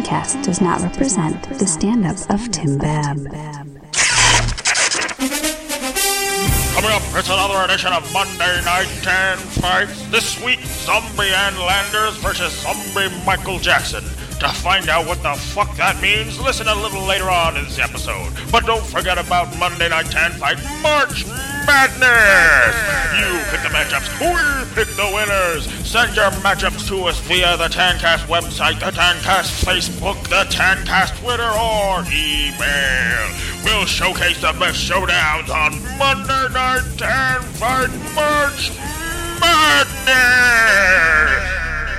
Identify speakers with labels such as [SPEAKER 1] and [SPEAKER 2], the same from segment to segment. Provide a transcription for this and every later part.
[SPEAKER 1] Tancast does not represent the stand-up of Tim Babb.
[SPEAKER 2] Coming up, it's another edition of Monday Night Tan Fights. This week, Zombie Ann Landers versus Zombie Michael Jackson. To find out what the fuck that means, listen a little later on in this episode. But don't forget about Monday Night Tan Fight March Madness! You pick the matchups, we pick the winners! Send your matchups to us via the Tancast website, the Tancast Facebook, the Tancast Twitter, or email. We'll showcase the best showdowns on Monday Night Tan Fight March Madness!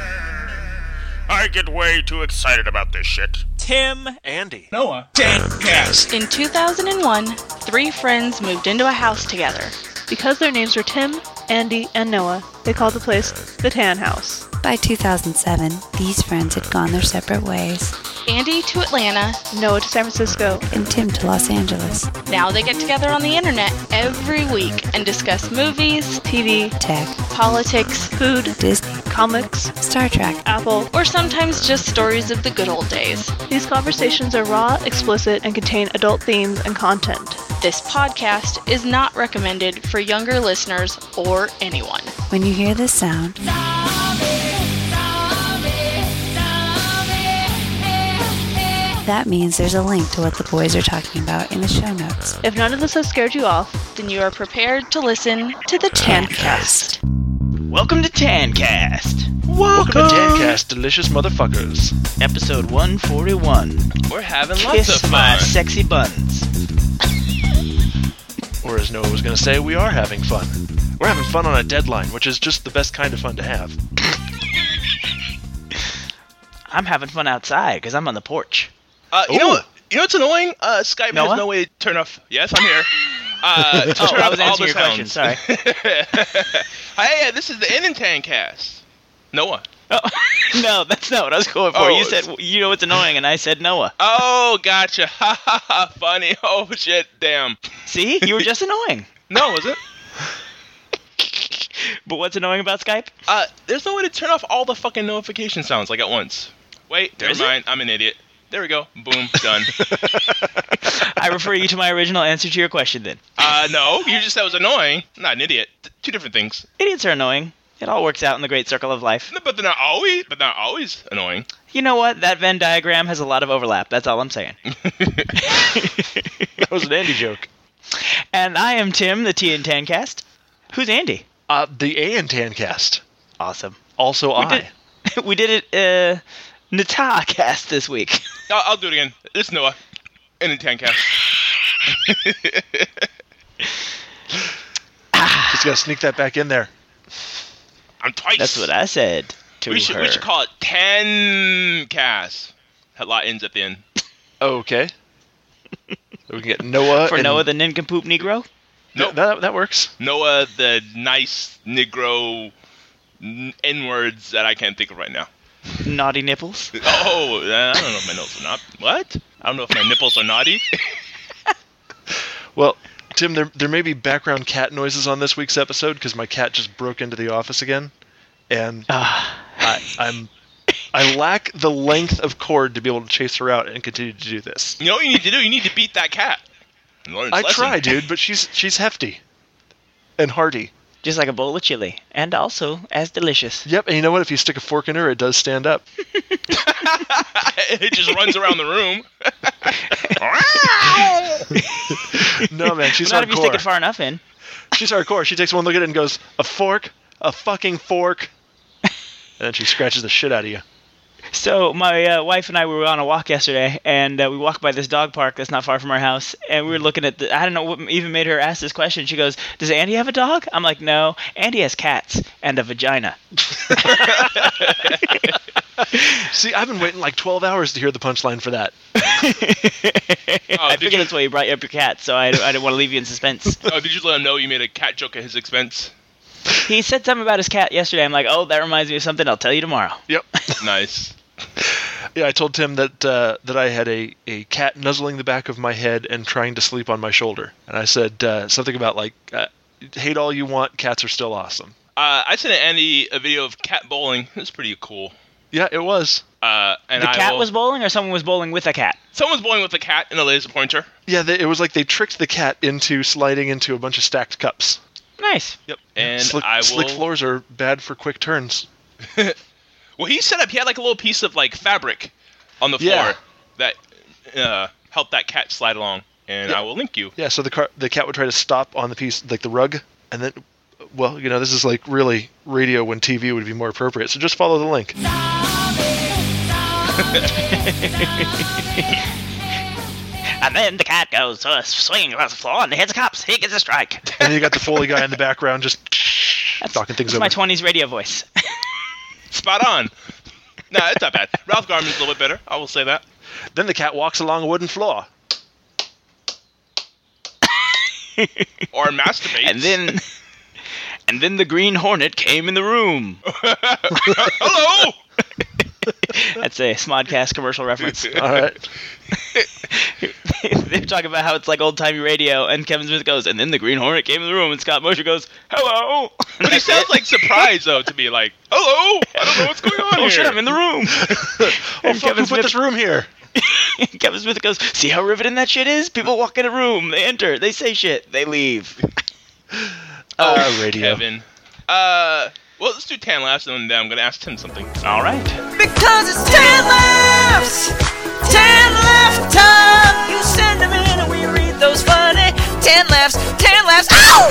[SPEAKER 2] I get way too excited about this shit.
[SPEAKER 3] Tim,
[SPEAKER 4] Andy,
[SPEAKER 3] Noah, Tancast.
[SPEAKER 5] In 2001, three friends moved into a house together.
[SPEAKER 6] Because their names were Tim, Andy, and Noah, they called the place the Tan House.
[SPEAKER 1] By 2007, these friends had gone their separate ways,
[SPEAKER 5] Andy to Atlanta,
[SPEAKER 6] Noah to San Francisco,
[SPEAKER 1] and Tim to Los Angeles.
[SPEAKER 5] now they get together on the internet every week and discuss movies,
[SPEAKER 6] TV,
[SPEAKER 1] Tech,
[SPEAKER 5] politics,
[SPEAKER 6] food,
[SPEAKER 1] Disney,
[SPEAKER 6] comics,
[SPEAKER 1] Star Trek.
[SPEAKER 6] Apple.
[SPEAKER 5] or sometimes just stories of the good old days.
[SPEAKER 6] These conversations are raw, explicit, and contain adult themes and content.
[SPEAKER 5] This podcast is not recommended for younger listeners or anyone.
[SPEAKER 1] When you hear this sound, that means there's a link to what the boys are talking about in the show notes.
[SPEAKER 6] If none of this has scared you off,
[SPEAKER 5] Then you are prepared to listen to the Tancast.
[SPEAKER 3] Welcome to Tancast.
[SPEAKER 4] welcome to Tancast, delicious motherfuckers.
[SPEAKER 3] Episode 141.
[SPEAKER 7] We're having lots
[SPEAKER 3] Kiss
[SPEAKER 7] of
[SPEAKER 3] my
[SPEAKER 7] fun.
[SPEAKER 3] sexy buns.
[SPEAKER 4] Or as Noah was going to say, we are having fun. We're having fun on a deadline, which is just the best kind of fun to have.
[SPEAKER 3] I'm having fun outside because I'm on the porch.
[SPEAKER 7] You know what's annoying? Skype
[SPEAKER 3] Noah?
[SPEAKER 7] has no way to turn off. Yes, I'm here. To
[SPEAKER 3] Oh,
[SPEAKER 7] turn
[SPEAKER 3] I
[SPEAKER 7] off
[SPEAKER 3] was
[SPEAKER 7] all
[SPEAKER 3] answering
[SPEAKER 7] the
[SPEAKER 3] your question.
[SPEAKER 7] sounds.
[SPEAKER 3] Sorry.
[SPEAKER 7] Hey, this is the Tan Cast. Noah.
[SPEAKER 3] Oh, no, that's not what I was going for.
[SPEAKER 7] Oh,
[SPEAKER 3] You said, you know what's annoying, and I said Noah.
[SPEAKER 7] Oh, gotcha. Ha ha ha. Funny. Oh shit. Damn.
[SPEAKER 3] See? You were just annoying.
[SPEAKER 7] No, was it?
[SPEAKER 3] But what's annoying about Skype?
[SPEAKER 7] There's no way to turn off all the fucking notification sounds like at once. Wait,
[SPEAKER 3] There
[SPEAKER 7] never
[SPEAKER 3] isn't?
[SPEAKER 7] mind. I'm an idiot. There we go. Boom. Done.
[SPEAKER 3] I refer you to my original answer to your question then.
[SPEAKER 7] No. You just said it was annoying. I'm not an idiot. Two different things.
[SPEAKER 3] Idiots are annoying. It all works out in the great circle of life.
[SPEAKER 7] No, but they're not always. But not always annoying.
[SPEAKER 3] You know what? That Venn diagram has a lot of overlap. That's all I'm saying.
[SPEAKER 4] That was an Andy joke.
[SPEAKER 3] And I am Tim, the T in Tancast. Who's Andy?
[SPEAKER 4] The A in Tancast.
[SPEAKER 3] Awesome.
[SPEAKER 4] Also I.
[SPEAKER 3] We did it, Natah-cast this week.
[SPEAKER 7] I'll do it again. It's Noah. In the Tan Cast.
[SPEAKER 4] Just gotta sneak that back in there.
[SPEAKER 7] I'm twice.
[SPEAKER 3] That's what I said to
[SPEAKER 7] we
[SPEAKER 3] her.
[SPEAKER 7] should call it Tan Cast. That lot ends at the end.
[SPEAKER 4] Okay. We can get Noah.
[SPEAKER 3] For
[SPEAKER 4] and-
[SPEAKER 3] Noah the Nincompoop Negro?
[SPEAKER 4] Yeah,
[SPEAKER 7] Nope.
[SPEAKER 4] that works.
[SPEAKER 7] Noah, the nice Negro N-words that I can't think of right now.
[SPEAKER 3] Naughty nipples?
[SPEAKER 7] Oh, I don't know if my nipples are not. What? I don't know if my nipples are naughty.
[SPEAKER 4] Well, Tim, there may be background cat noises on this week's episode because my cat just broke into the office again, and I lack the length of cord to be able to chase her out and continue to do this.
[SPEAKER 7] You know what you need to do? You need to beat that cat. And learn its
[SPEAKER 4] I
[SPEAKER 7] lesson.
[SPEAKER 4] try, dude, but she's hefty and hearty.
[SPEAKER 3] Just like a bowl of chili. And also as delicious.
[SPEAKER 4] Yep, and you know what? If you stick a fork in her, it does stand up.
[SPEAKER 7] It just runs around the room.
[SPEAKER 4] No, man, she's
[SPEAKER 3] Not if you stick it
[SPEAKER 4] hardcore.
[SPEAKER 3] far enough in.
[SPEAKER 4] She's hardcore. She takes one look at it and goes, "A fork? A fucking fork?" And then she scratches the shit out of you.
[SPEAKER 3] So my wife and I were on a walk yesterday, and we walked by this dog park that's not far from our house, and we were looking at I don't know what even made her ask this question. She goes, "Does Andy have a dog?" I'm like, "No, Andy has cats and a vagina."
[SPEAKER 4] See, I've been waiting like 12 hours to hear the punchline for that.
[SPEAKER 3] I figured that's why you brought up your cat, so I didn't want to leave you in suspense.
[SPEAKER 7] Oh, did you let him know you made a cat joke at his expense?
[SPEAKER 3] He said something about his cat yesterday. I'm like, "Oh, that reminds me of something. I'll tell you tomorrow."
[SPEAKER 4] Yep.
[SPEAKER 7] Nice.
[SPEAKER 4] Yeah, I told Tim that I had a cat nuzzling the back of my head and trying to sleep on my shoulder. And I said something about, like, hate all you want, cats are still awesome.
[SPEAKER 7] I sent Andy a video of cat bowling. It was pretty cool.
[SPEAKER 4] Yeah, it was.
[SPEAKER 3] The cat was bowling, or someone was bowling with a cat?
[SPEAKER 7] Someone was bowling with a cat and a laser pointer.
[SPEAKER 4] Yeah, it was like they tricked the cat into sliding into a bunch of stacked cups.
[SPEAKER 3] Nice.
[SPEAKER 4] Yep.
[SPEAKER 7] And
[SPEAKER 4] slick floors are bad for quick turns.
[SPEAKER 7] Well, he had like a little piece of like fabric on the floor that helped that cat slide along, and I will link you.
[SPEAKER 4] Yeah, so the cat would try to stop on the piece, like the rug, and then, well, this is like really radio when TV would be more appropriate, so just follow the link.
[SPEAKER 3] And then the cat goes swinging across the floor and hits the cops. He gets a strike.
[SPEAKER 4] And then you got the Foley guy in the background just talking things over.
[SPEAKER 3] That's my 20s radio voice.
[SPEAKER 7] Spot on. Nah, it's not bad. Ralph Garman's a little bit better. I will say that.
[SPEAKER 4] Then the cat walks along a wooden floor.
[SPEAKER 7] Or masturbates.
[SPEAKER 3] And then the Green Hornet came in the room.
[SPEAKER 7] Hello!
[SPEAKER 3] That's a Smodcast commercial reference.
[SPEAKER 4] All right.
[SPEAKER 3] They're talking about how it's like old-timey radio, and Kevin Smith goes, and then the Green Hornet came in the room, and Scott Mosher goes, hello!
[SPEAKER 7] But he sounds like surprised, though, to be like, hello! I don't know what's going on here.
[SPEAKER 3] Oh, shit, I'm in the room!
[SPEAKER 4] And Kevin Smith, put this room here?
[SPEAKER 3] Kevin Smith goes, see how riveting that shit is? People walk in a room, they enter, they say shit, they leave.
[SPEAKER 4] Radio.
[SPEAKER 7] Kevin. Well, let's do 10 laughs, and then I'm going to ask Tim something.
[SPEAKER 3] All right.
[SPEAKER 8] Because it's 10 laughs! 10 laugh time! You send them in and we read those funny 10 laughs! 10 laughs! Ow!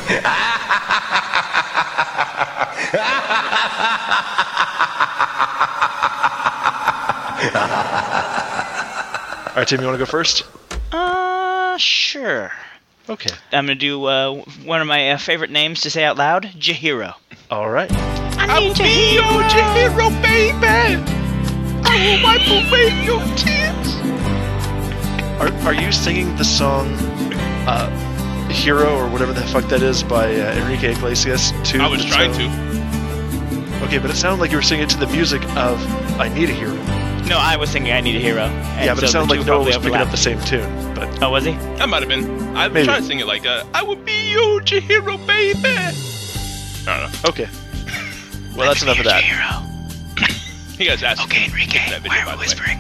[SPEAKER 4] All right, Tim, you want to go first?
[SPEAKER 3] Sure.
[SPEAKER 4] Okay.
[SPEAKER 3] I'm going to do one of my favorite names to say out loud, Chihiro.
[SPEAKER 4] All right.
[SPEAKER 7] I will be your Chihiro, baby. I will wipe away your tears.
[SPEAKER 4] Are you singing the song Hero or whatever the fuck that is by Enrique Iglesias?
[SPEAKER 7] I was trying to.
[SPEAKER 4] Okay, but it sounded like you were singing it to the music of I Need a Hero.
[SPEAKER 3] No, I was singing I Need a Hero.
[SPEAKER 4] Yeah, but it sounded like Noah was picking up the same tune. But
[SPEAKER 3] oh, was he?
[SPEAKER 7] That might have been. I was trying to sing it like, I will be your Chihiro, baby. I don't know.
[SPEAKER 4] Okay. Well, that's enough of that.
[SPEAKER 3] Chihiro.
[SPEAKER 7] You guys asked.
[SPEAKER 3] Okay, Enrique, why are we whispering?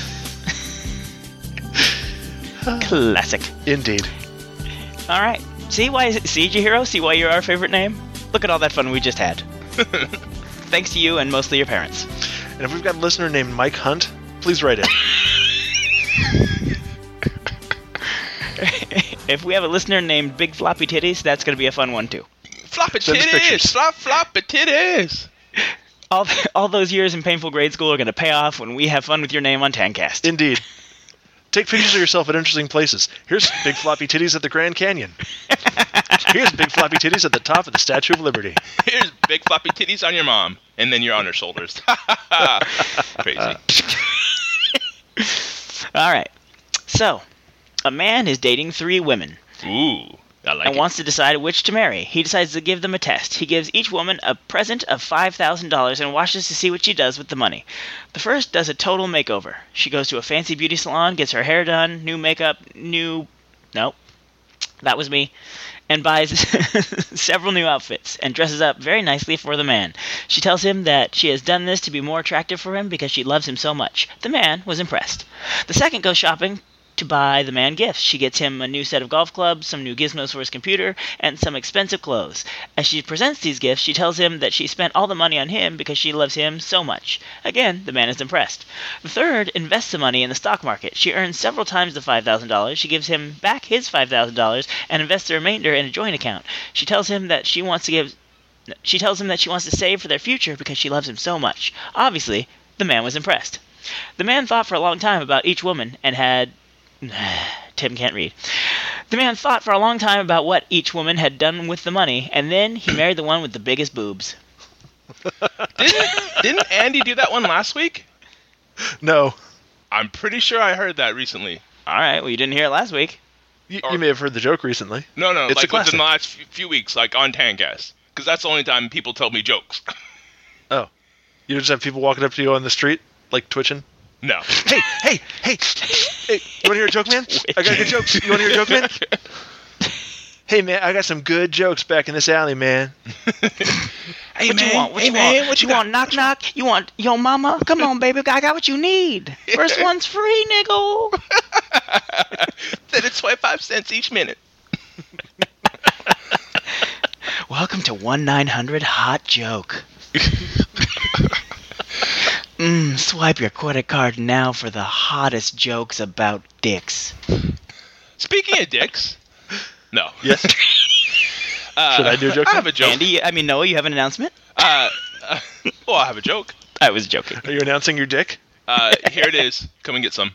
[SPEAKER 3] Classic.
[SPEAKER 4] Indeed.
[SPEAKER 3] All right. See Chihiro? See why you're our favorite name? Look at all that fun we just had. Thanks to you and mostly your parents.
[SPEAKER 4] And if we've got a listener named Mike Hunt, please write in.
[SPEAKER 3] If we have a listener named Big Floppy Titties, that's going to be a fun one too.
[SPEAKER 7] Floppy titties! Floppy titties!
[SPEAKER 3] All those years in painful grade school are going to pay off when we have fun with your name on Tancast.
[SPEAKER 4] Indeed. Take pictures of yourself at interesting places. Here's Big Floppy Titties at the Grand Canyon. Here's Big Floppy Titties at the top of the Statue of Liberty.
[SPEAKER 7] Here's Big Floppy Titties on your mom. And then you're on her shoulders. Crazy.
[SPEAKER 3] All right. So, a man is dating 3 women.
[SPEAKER 7] Ooh. I like
[SPEAKER 3] and wants to decide which to marry. He decides to give them a test. He gives each woman a present of $5,000 and watches to see what she does with the money. The first does a total makeover. She goes to a fancy beauty salon, gets her hair done, new makeup, nope, that was me, and buys several new outfits and dresses up very nicely for the man. She tells him that she has done this to be more attractive for him because she loves him so much. The man was impressed. The second goes shopping to buy the man gifts. She gets him a new set of golf clubs, some new gizmos for his computer, and some expensive clothes. As she presents these gifts, she tells him that she spent all the money on him because she loves him so much. Again, the man is impressed. The third invests the money in the stock market. She earns several times the $5,000. She gives him back his $5,000 and invests the remainder in a joint account. She tells him that she wants to save for their future because she loves him so much. Obviously, the man was impressed. The man thought for a long time about each woman and had Tim can't read. The man thought for a long time about what each woman had done with the money, and then he married the one with the biggest boobs.
[SPEAKER 7] Didn't Andy do that one last week?
[SPEAKER 4] No.
[SPEAKER 7] I'm pretty sure I heard that recently.
[SPEAKER 3] All right, well, you didn't hear it last week.
[SPEAKER 4] You may have heard the joke recently.
[SPEAKER 7] No,
[SPEAKER 4] it's
[SPEAKER 7] like
[SPEAKER 4] a classic.
[SPEAKER 7] within the last few weeks, like on Tancast. Because that's the only time people tell me jokes.
[SPEAKER 4] Oh. You just have people walking up to you on the street, like twitching?
[SPEAKER 7] No.
[SPEAKER 4] Hey, you want to hear a joke, man? I got a good joke. You want to hear a joke, man? Hey, man, I got some good jokes back in this alley, man.
[SPEAKER 7] Hey,
[SPEAKER 3] What
[SPEAKER 7] man.
[SPEAKER 3] you want? What
[SPEAKER 7] hey,
[SPEAKER 3] you
[SPEAKER 7] man.
[SPEAKER 3] want?
[SPEAKER 7] What
[SPEAKER 3] you
[SPEAKER 7] got?
[SPEAKER 3] want knock knock? You want yo mama? Come on, baby. I got what you need. First one's free, nigga.
[SPEAKER 7] Then it's 25 cents each minute.
[SPEAKER 3] Welcome to 1-900 Hot Joke. Swipe your credit card now for the hottest jokes about dicks.
[SPEAKER 7] Speaking of dicks. No.
[SPEAKER 4] Yes. Should I do a joke?
[SPEAKER 7] I have a joke.
[SPEAKER 3] Noah, you have an announcement?
[SPEAKER 7] Well, I have a joke.
[SPEAKER 3] I was joking.
[SPEAKER 4] Are you announcing your dick?
[SPEAKER 7] Here it is. Come and get some.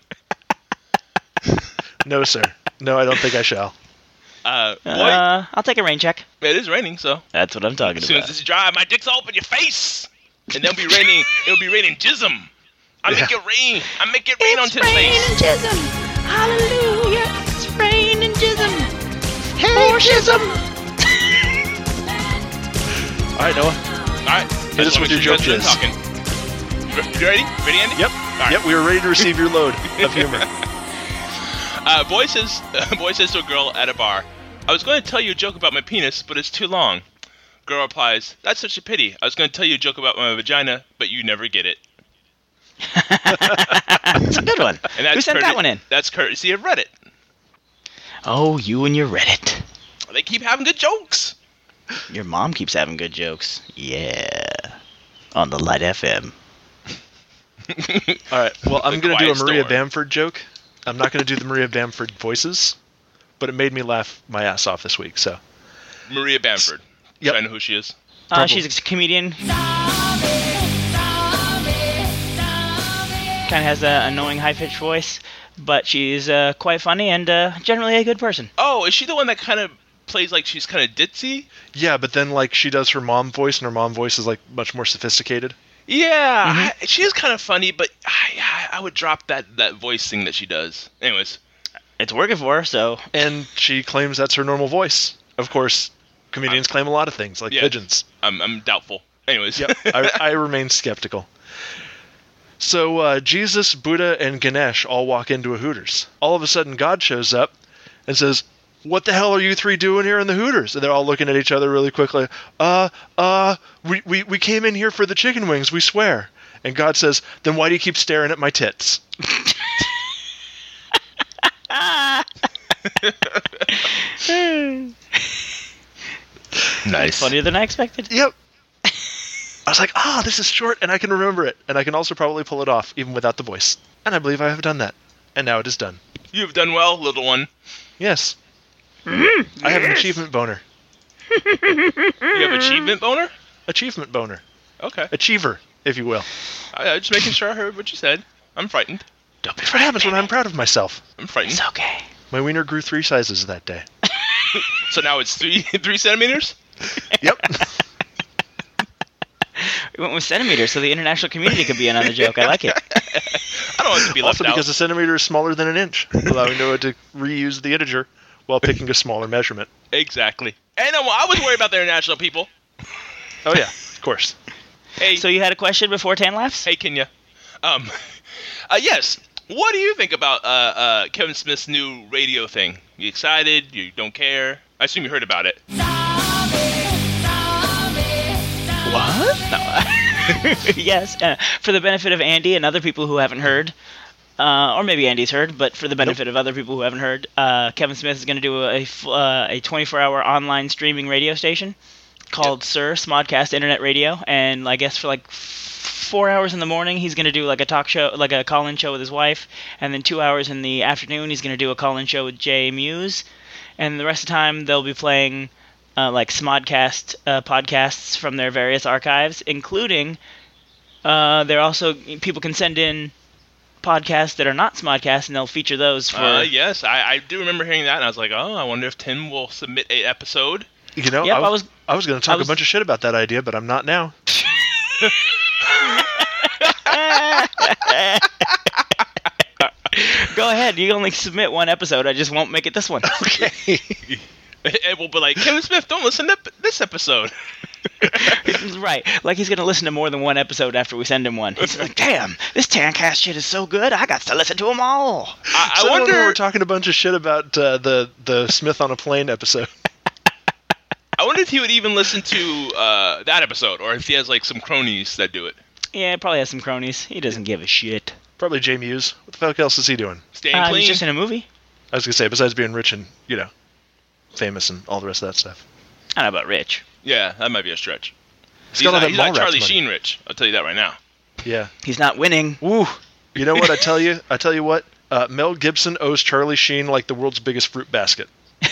[SPEAKER 4] No, sir. No, I don't think I shall.
[SPEAKER 7] Boy,
[SPEAKER 3] I'll take a rain check.
[SPEAKER 7] it is raining, so
[SPEAKER 3] That's what I'm talking
[SPEAKER 7] as soon as
[SPEAKER 3] about.
[SPEAKER 7] it's dry, my dick's all up in your face, and it'll be raining. It'll be raining jism. I make it rain. I make it rain on his face.
[SPEAKER 3] Jism. Hallelujah. It's rain and jism. Hey, jism.
[SPEAKER 4] All right, Noah.
[SPEAKER 7] All right.
[SPEAKER 4] Hit us with your joke, Jizz.
[SPEAKER 7] talking. You ready? Ready, Andy?
[SPEAKER 4] Yep.
[SPEAKER 7] right.
[SPEAKER 4] Yep, we are ready to receive your load of humor.
[SPEAKER 7] Boy says to a girl at a bar, "I was going to tell you a joke about my penis, but it's too long." Girl replies, "That's such a pity. I was going to tell you a joke about my vagina, but you never get it."
[SPEAKER 3] That's a good one.
[SPEAKER 7] And that's
[SPEAKER 3] Who sent that one in?
[SPEAKER 7] That's courtesy of Reddit.
[SPEAKER 3] Oh, you and your Reddit.
[SPEAKER 7] They keep having good jokes.
[SPEAKER 3] Your mom keeps having good jokes. Yeah. On the Light FM.
[SPEAKER 4] All right, well, I'm going to do a
[SPEAKER 7] Quiet
[SPEAKER 4] Maria
[SPEAKER 7] Storm.
[SPEAKER 4] Bamford joke. I'm not going to do the Maria Bamford voices, but it made me laugh my ass off this week, so.
[SPEAKER 7] Maria Bamford.
[SPEAKER 4] Yep.
[SPEAKER 7] Do I know who she is?
[SPEAKER 3] She's a comedian. Kind of has an annoying high-pitched voice, but she's quite funny and generally a good person.
[SPEAKER 7] Oh, is she the one that kind of plays like she's kind of ditzy?
[SPEAKER 4] Yeah, but then, like, she does her mom voice, and her mom voice is, like, much more sophisticated.
[SPEAKER 7] Yeah, she is kind of funny, but I would drop that voice thing that she does. Anyways.
[SPEAKER 3] It's working for her, so...
[SPEAKER 4] And she claims that's her normal voice. Of course, comedians claim a lot of things, like
[SPEAKER 7] Yeah.
[SPEAKER 4] pigeons.
[SPEAKER 7] I'm doubtful. Anyways.
[SPEAKER 4] Yep, I remain skeptical. So Jesus, Buddha, and Ganesh all walk into a Hooters. All of a sudden, God shows up and says, "What the hell are you three doing here in the Hooters?" And they're all looking at each other really quickly. We came in here for the chicken wings, we swear. And God says, "Then why do you keep staring at my tits?"
[SPEAKER 7] Nice.
[SPEAKER 3] Funnier than I expected.
[SPEAKER 4] Yep. I was like, this is short, and I can remember it. And I can also probably pull it off, even without the voice. And I believe I have done that. And now it is done.
[SPEAKER 7] You have done well, little one.
[SPEAKER 4] Yes. I have an achievement boner.
[SPEAKER 7] You have achievement boner?
[SPEAKER 4] Achievement boner.
[SPEAKER 7] Okay.
[SPEAKER 4] Achiever, if you will.
[SPEAKER 7] I just making sure I heard what you said. I'm frightened.
[SPEAKER 3] Don't be
[SPEAKER 4] That's what happens when I'm proud of myself.
[SPEAKER 7] I'm frightened.
[SPEAKER 3] It's okay.
[SPEAKER 4] My wiener grew 3 sizes that day.
[SPEAKER 7] So now it's 3 centimeters?
[SPEAKER 4] Yep.
[SPEAKER 3] We went with centimeters so the international community could be in on the joke. I like it.
[SPEAKER 7] I don't want it to be left
[SPEAKER 4] Also
[SPEAKER 7] out.
[SPEAKER 4] because a centimeter is smaller than an inch, allowing Noah to reuse the integer while picking a smaller measurement.
[SPEAKER 7] Exactly. And I was worried about the international people.
[SPEAKER 4] Oh yeah, of course.
[SPEAKER 7] Hey,
[SPEAKER 3] So you had a question before Tan laughs?
[SPEAKER 7] hey, Kenya. Yes. What do you think about Kevin Smith's new radio thing? You excited? You don't care? I assume you heard about it.
[SPEAKER 3] What? No. Yes. For the benefit of Andy and other people who haven't heard, or maybe Andy's heard, but for the benefit of other people who haven't heard, Kevin Smith is going to do a 24-hour online streaming radio station called Sir Smodcast Internet Radio, and I guess for like 4 hours in the morning he's going to do like a talk show, like a call-in show with his wife, and then 2 hours in the afternoon he's going to do a call-in show with Jay Muse, and the rest of the time they'll be playing like Smodcast podcasts from their various archives, including they're also, people can send in podcasts that are not Smodcast, and they'll feature those for...
[SPEAKER 7] Yes, I do remember hearing that, and I was like, I wonder if Tim will submit an episode.
[SPEAKER 4] You know,
[SPEAKER 3] Yep,
[SPEAKER 4] I was going to talk a bunch of shit about that idea, but I'm not now.
[SPEAKER 3] Go ahead, you only submit one episode, I just won't make it this one.
[SPEAKER 4] Okay.
[SPEAKER 7] It will be like, Kevin Smith, don't listen to this episode.
[SPEAKER 3] Right, like he's going to listen to more than one episode after we send him one. He's like, damn, this Tancast shit is so good, I got to listen to them all.
[SPEAKER 7] I
[SPEAKER 4] So
[SPEAKER 7] wonder...
[SPEAKER 4] we're talking a bunch of shit about the Smith on a plane episode.
[SPEAKER 7] wonder if he would even listen to that episode, or if he has like some cronies that do it.
[SPEAKER 3] Yeah, he probably has some cronies. He doesn't give a shit.
[SPEAKER 4] Probably Jay Muse. What the fuck else is he doing?
[SPEAKER 7] Staying clean.
[SPEAKER 3] He's just in a movie.
[SPEAKER 4] I was gonna say, besides being rich and famous and all the rest of that stuff.
[SPEAKER 3] I don't know about Rich.
[SPEAKER 7] Yeah, that might be a stretch.
[SPEAKER 4] He's got all that
[SPEAKER 7] he's not
[SPEAKER 4] Mallrats
[SPEAKER 7] Charlie
[SPEAKER 4] money.
[SPEAKER 7] Sheen rich. I'll tell you that right now.
[SPEAKER 4] Yeah.
[SPEAKER 3] He's not winning.
[SPEAKER 4] Woo. You know what I tell you? I tell you what. Mel Gibson owes Charlie Sheen like the world's biggest fruit basket.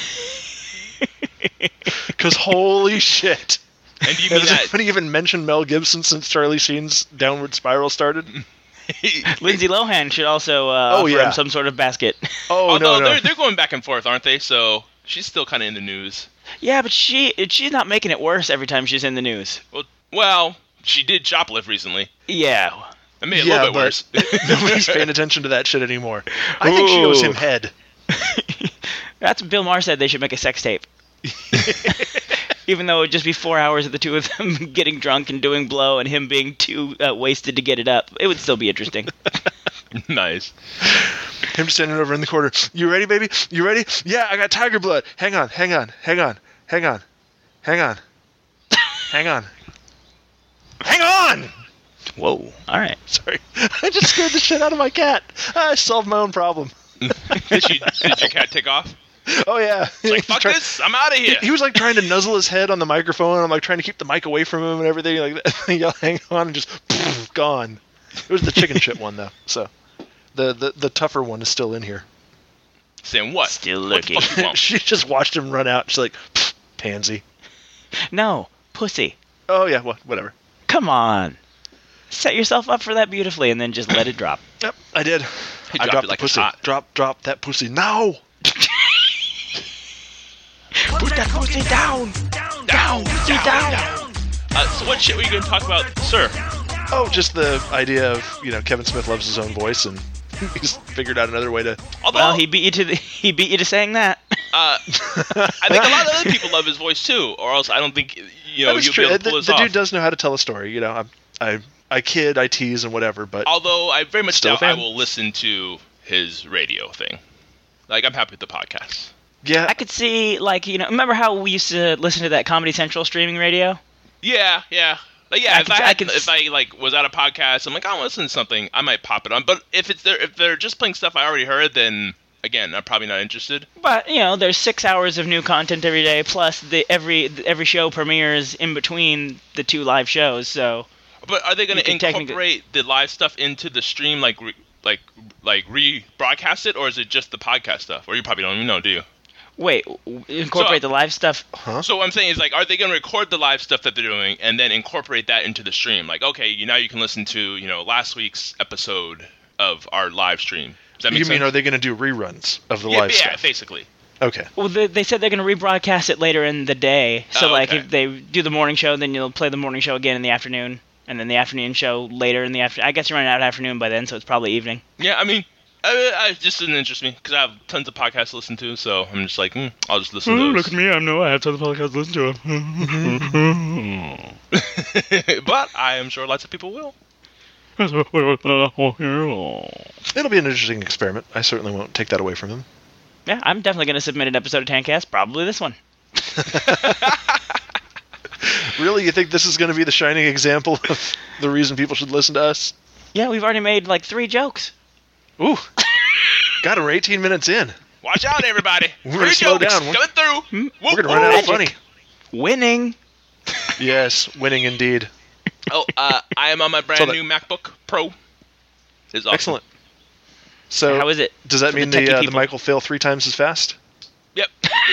[SPEAKER 4] Because holy shit.
[SPEAKER 7] And do you mean
[SPEAKER 4] Has
[SPEAKER 7] that?
[SPEAKER 4] anybody even mentioned Mel Gibson since Charlie Sheen's downward spiral started?
[SPEAKER 3] Lindsay Lohan should also offer him some sort of basket.
[SPEAKER 4] Oh,
[SPEAKER 7] Although
[SPEAKER 4] no.
[SPEAKER 7] they're going back and forth, aren't they? So she's still kind of in the news.
[SPEAKER 3] Yeah, but she's not making it worse every time she's in the news.
[SPEAKER 7] Well, she did shoplift recently.
[SPEAKER 3] Yeah.
[SPEAKER 7] It made it a little bit worse.
[SPEAKER 4] Nobody's paying attention to that shit anymore. I think she owes him head.
[SPEAKER 3] That's what Bill Maher said. They should make a sex tape. Even though it would just be 4 hours of the two of them getting drunk and doing blow and him being too wasted to get it up. It would still be interesting.
[SPEAKER 7] Nice.
[SPEAKER 4] Him standing over in the corner. You ready, baby? You ready? Yeah, I got tiger blood. Hang on. Hang on.
[SPEAKER 3] Whoa. All right.
[SPEAKER 4] Sorry. I just scared the shit out of my cat. I solved my own problem.
[SPEAKER 7] Did your cat take off?
[SPEAKER 4] Oh, yeah.
[SPEAKER 7] It's like, fuck this, I'm out of here.
[SPEAKER 4] He was like trying to nuzzle his head on the microphone. I'm like trying to keep the mic away from him and everything like that. Y'all hang on and just gone. It was the chicken shit one though. So the tougher one is still in here.
[SPEAKER 7] Saying what?
[SPEAKER 3] Still looking.
[SPEAKER 7] What the fuck you want?
[SPEAKER 4] She just watched him run out. She's like, pansy.
[SPEAKER 3] No, pussy.
[SPEAKER 4] Oh yeah, well, whatever.
[SPEAKER 3] Come on. Set yourself up for that beautifully and then just let it drop.
[SPEAKER 4] Yep, I did.
[SPEAKER 7] He
[SPEAKER 4] I
[SPEAKER 7] dropped
[SPEAKER 4] dropped
[SPEAKER 7] it
[SPEAKER 4] the
[SPEAKER 7] like it's
[SPEAKER 4] pussy.
[SPEAKER 7] hot.
[SPEAKER 4] Drop that pussy now.
[SPEAKER 3] Put that pussy down. Down.
[SPEAKER 7] So what shit were you going to talk about, sir?
[SPEAKER 4] Oh, just the idea of Kevin Smith loves his own voice and he's figured out another way to.
[SPEAKER 7] Although,
[SPEAKER 3] Well, he beat you to saying that.
[SPEAKER 7] I think a lot of other people love his voice too, or else I don't think
[SPEAKER 4] That
[SPEAKER 7] you'll
[SPEAKER 4] is
[SPEAKER 7] be
[SPEAKER 4] true.
[SPEAKER 7] able to pull this
[SPEAKER 4] The
[SPEAKER 7] off.
[SPEAKER 4] dude does know how to tell a story. I kid, I tease, and whatever. But
[SPEAKER 7] Although I very much
[SPEAKER 4] Still a
[SPEAKER 7] doubt I
[SPEAKER 4] fan.
[SPEAKER 7] will listen to his radio thing. Like, I'm happy with the podcast.
[SPEAKER 4] yeah,
[SPEAKER 3] I could see, remember how we used to listen to that Comedy Central streaming radio?
[SPEAKER 7] Yeah. Like, yeah, if I was at a podcast, I'm like, I want to listen to something, I might pop it on. But if they're just playing stuff I already heard, then again, I'm probably not interested.
[SPEAKER 3] But there's 6 hours of new content every day, plus every show premieres in between the two live shows. So,
[SPEAKER 7] But are they going
[SPEAKER 3] You
[SPEAKER 7] to
[SPEAKER 3] can technically-
[SPEAKER 7] incorporate the live stuff into the stream, like rebroadcast it, or is it just the podcast stuff? Or you probably don't even know, do you?
[SPEAKER 3] wait, incorporate the live stuff.
[SPEAKER 7] So what I'm saying is, like, are they going to record the live stuff that they're doing and then incorporate that into the stream? Like, okay, now you can listen to, last week's episode of our live stream. Does that make
[SPEAKER 4] you
[SPEAKER 7] sense?
[SPEAKER 4] mean are they going to do reruns of the
[SPEAKER 7] yeah,
[SPEAKER 4] live
[SPEAKER 7] yeah,
[SPEAKER 4] stuff?
[SPEAKER 7] basically.
[SPEAKER 4] Okay.
[SPEAKER 3] Well, they said they're going to rebroadcast it later in the day. So,
[SPEAKER 7] Oh, okay.
[SPEAKER 3] if they do the morning show, then you'll play the morning show again in the afternoon, and then the afternoon show later in the afternoon. I guess you're running out of afternoon by then, so it's probably evening.
[SPEAKER 7] Yeah, I mean, it just didn't interest me because I have tons of podcasts to listen to, so I'm just like, I'll just listen to those.
[SPEAKER 3] me, I have tons of podcasts to listen to.
[SPEAKER 7] But I am sure lots of people will.
[SPEAKER 4] It'll be an interesting experiment. I certainly won't take that away from him.
[SPEAKER 3] Yeah, I'm definitely going to submit an episode of Tancast, probably this one.
[SPEAKER 4] Really, you think this is going to be the shining example of the reason people should listen to us?
[SPEAKER 3] Yeah, we've already made 3 jokes.
[SPEAKER 4] Ooh. God, we're 18 minutes in.
[SPEAKER 7] Watch out, everybody.
[SPEAKER 4] We're gonna slow down.
[SPEAKER 7] Coming through.
[SPEAKER 4] We're going to run out of funny.
[SPEAKER 3] Winning.
[SPEAKER 4] Yes, winning indeed.
[SPEAKER 7] Oh, I am on my brand
[SPEAKER 4] So that-
[SPEAKER 7] new MacBook Pro. It's awesome.
[SPEAKER 4] Excellent. So,
[SPEAKER 3] How is it?
[SPEAKER 4] does that
[SPEAKER 3] for
[SPEAKER 4] mean
[SPEAKER 3] the techie
[SPEAKER 4] the
[SPEAKER 3] people?
[SPEAKER 4] mic will fail 3 times as fast?
[SPEAKER 7] Yep.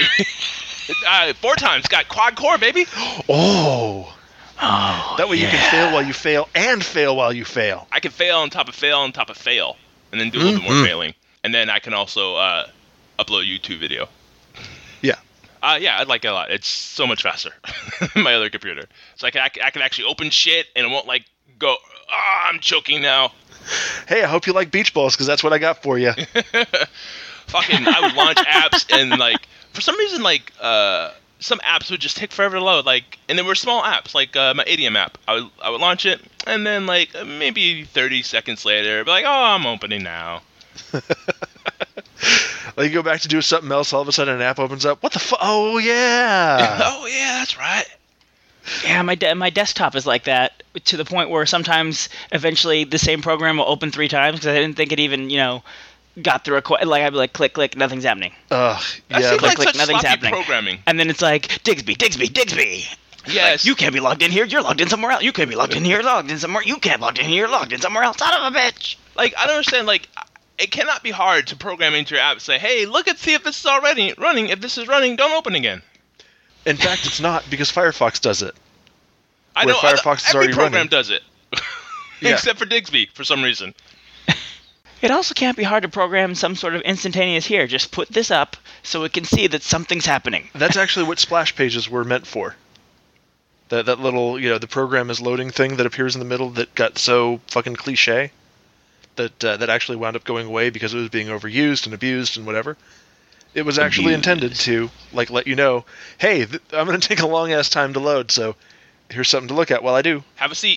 [SPEAKER 7] 4 times. Got quad core, baby.
[SPEAKER 4] Oh.
[SPEAKER 3] Oh,
[SPEAKER 4] That way you can fail while you fail and fail while you fail.
[SPEAKER 7] I can fail on top of fail on top of fail, and then do a little bit more failing. And then I can also upload a YouTube video.
[SPEAKER 4] Yeah.
[SPEAKER 7] Yeah, I like it a lot. It's so much faster than my other computer. It's like I can actually open shit, and it won't go, I'm choking now.
[SPEAKER 4] Hey, I hope you like beach balls because that's what I got for you.
[SPEAKER 7] Fucking, I would launch apps, and for some reason, some apps would just take forever to load. And they were small apps, like my ADM app. I would launch it, and then maybe 30 seconds later, be like, oh, I'm opening now.
[SPEAKER 4] Like, you go back to do something else, all of a sudden an app opens up. What the fuck? Oh, yeah.
[SPEAKER 7] Oh, yeah, that's right.
[SPEAKER 3] Yeah, my desktop is like that, to the point where sometimes, eventually, the same program will open 3 times because I didn't think it even, got through like, I'd be like, click, click, nothing's happening.
[SPEAKER 4] Ugh,
[SPEAKER 7] That
[SPEAKER 4] yeah.
[SPEAKER 7] seems
[SPEAKER 3] click,
[SPEAKER 7] like
[SPEAKER 3] click,
[SPEAKER 7] such
[SPEAKER 3] nothing's
[SPEAKER 7] sloppy
[SPEAKER 3] happening.
[SPEAKER 7] programming.
[SPEAKER 3] And then it's like, Digsby.
[SPEAKER 7] Yes.
[SPEAKER 3] You can't be logged in here, you're logged in somewhere else. You can't be logged in here, logged in somewhere. You can't log in here, logged in somewhere else. Son of a bitch!
[SPEAKER 7] Like, I don't understand, like, it cannot be hard to program into your app and say, hey, look and see if this is already running. If this is running, don't open again.
[SPEAKER 4] In fact, it's not, because Firefox does it.
[SPEAKER 7] I
[SPEAKER 4] Where
[SPEAKER 7] know
[SPEAKER 4] Firefox is
[SPEAKER 7] every
[SPEAKER 4] already
[SPEAKER 7] program
[SPEAKER 4] running.
[SPEAKER 7] does it.
[SPEAKER 4] Yeah.
[SPEAKER 7] Except for Digsby, for some reason.
[SPEAKER 3] It also can't be hard to program some sort of instantaneous here. Just put this up so it can see that something's happening.
[SPEAKER 4] That's actually what splash pages were meant for. That little, the program is loading thing that appears in the middle that got so fucking cliche that actually wound up going away because it was being overused and abused and whatever. It was actually intended to, like, let you know, hey, I'm going to take a long-ass time to load, so here's something to look at while I do.
[SPEAKER 7] Have a seat.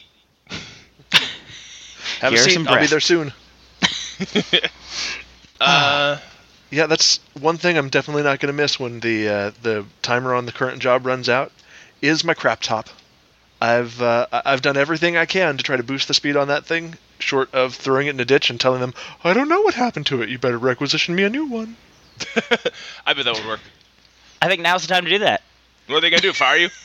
[SPEAKER 4] Have a
[SPEAKER 3] Here's
[SPEAKER 4] seat,
[SPEAKER 3] some
[SPEAKER 4] I'll be
[SPEAKER 3] breath.
[SPEAKER 4] there soon. Yeah, that's one thing I'm definitely not going to miss when the timer on the current job runs out, is my crap top. I've done everything I can to try to boost the speed on that thing, short of throwing it in a ditch and telling them, I don't know what happened to it, you better requisition me a new one.
[SPEAKER 7] I bet that would work.
[SPEAKER 3] I think now's the time to do that.
[SPEAKER 7] What are they going to do, fire you?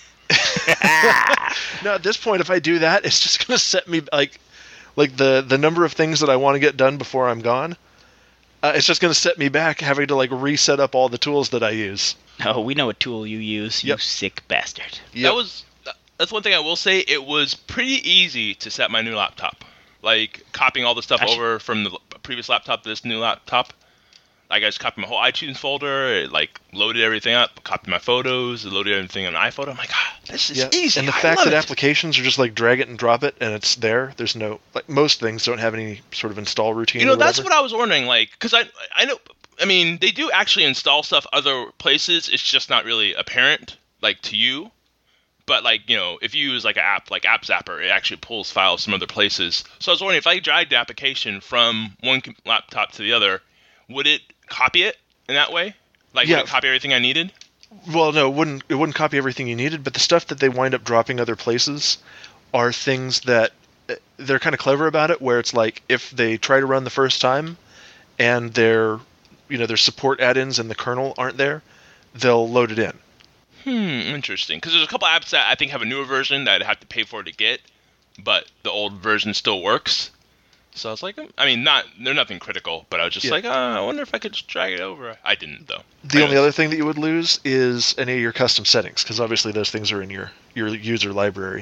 [SPEAKER 4] No, at this point, if I do that, it's just going to set me, like the number of things that I want to get done before I'm gone, it's just going to set me back having to, like, reset up all the tools that I use.
[SPEAKER 3] Oh, we know what tool you use, you
[SPEAKER 4] Yep.
[SPEAKER 3] sick bastard.
[SPEAKER 4] Yep.
[SPEAKER 7] That's one thing I will say. It was pretty easy to set my new laptop. Like, copying all the stuff over from the previous laptop to this new laptop. Like, I just copied my whole iTunes folder, it, like, loaded everything up, copied my photos, it loaded everything on iPhoto. I'm like, this is easy.
[SPEAKER 4] And the
[SPEAKER 7] I
[SPEAKER 4] fact
[SPEAKER 7] love
[SPEAKER 4] that
[SPEAKER 7] it.
[SPEAKER 4] applications are just like drag it and drop it, and it's there. There's no, like, most things don't have any sort of install routine.
[SPEAKER 7] You know,
[SPEAKER 4] or
[SPEAKER 7] that's
[SPEAKER 4] whatever.
[SPEAKER 7] what I was wondering, like, because I know, I mean, they do actually install stuff other places, it's just not really apparent, like, to you. But, like, if you use, like, an app, like App Zapper, it actually pulls files from other places. So I was wondering, if I dragged the application from one laptop to the other, would it copy it in that way? Like,
[SPEAKER 4] Yeah.
[SPEAKER 7] would it copy everything I needed?
[SPEAKER 4] Well, no, it wouldn't copy everything you needed, but the stuff that they wind up dropping other places are things that they're kind of clever about it, where it's like, if they try to run the first time and their support add-ins and the kernel aren't there, they'll load it in.
[SPEAKER 7] Interesting. Because there's a couple apps that I think have a newer version that I'd have to pay for to get, but the old version still works. So I was like, I mean, they're nothing critical, but I was just like, I wonder if I could just drag it over. I didn't, though.
[SPEAKER 4] The only other thing that you would lose is any of your custom settings, because obviously those things are in your user library.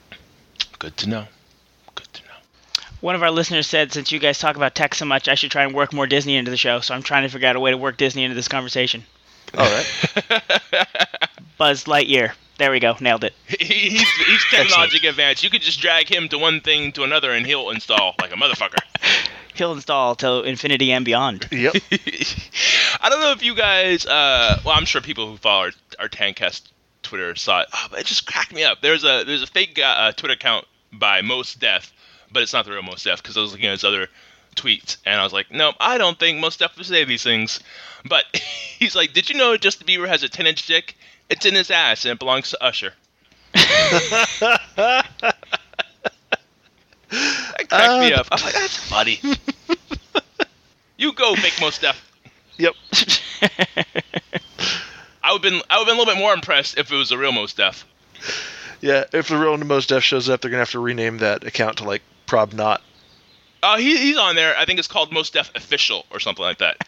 [SPEAKER 7] Good to know. Good to know.
[SPEAKER 3] One of our listeners said, since you guys talk about tech so much, I should try and work more Disney into the show, so I'm trying to figure out a way to work Disney into this conversation.
[SPEAKER 4] All right.
[SPEAKER 3] Buzz Lightyear. There we go. Nailed it.
[SPEAKER 7] He's technologically advanced. You could just drag him to one thing to another, and he'll install like a motherfucker.
[SPEAKER 3] He'll install to infinity and beyond.
[SPEAKER 4] Yep.
[SPEAKER 7] I don't know if you guys, well, I'm sure people who follow our Tancast Twitter saw it. Oh, but it just cracked me up. There's a fake Twitter account by Mos Def, but it's not the real Mos Def, because I was looking at his other tweets, and I was like, no, I don't think Mos Def would say these things. But he's like, did you know Justin Bieber has a 10-inch dick? It's in his ass, and it belongs to Usher. That cracked me up. I'm like, that's funny. You go, fake Mos Def.
[SPEAKER 4] Yep.
[SPEAKER 7] I would been a little bit more impressed if it was a real Mos Def.
[SPEAKER 4] Yeah, if the real Mos Def shows up, they're going to have to rename that account to, like, Prob Not.
[SPEAKER 7] He's on there. I think it's called Mos Def Official or something like that.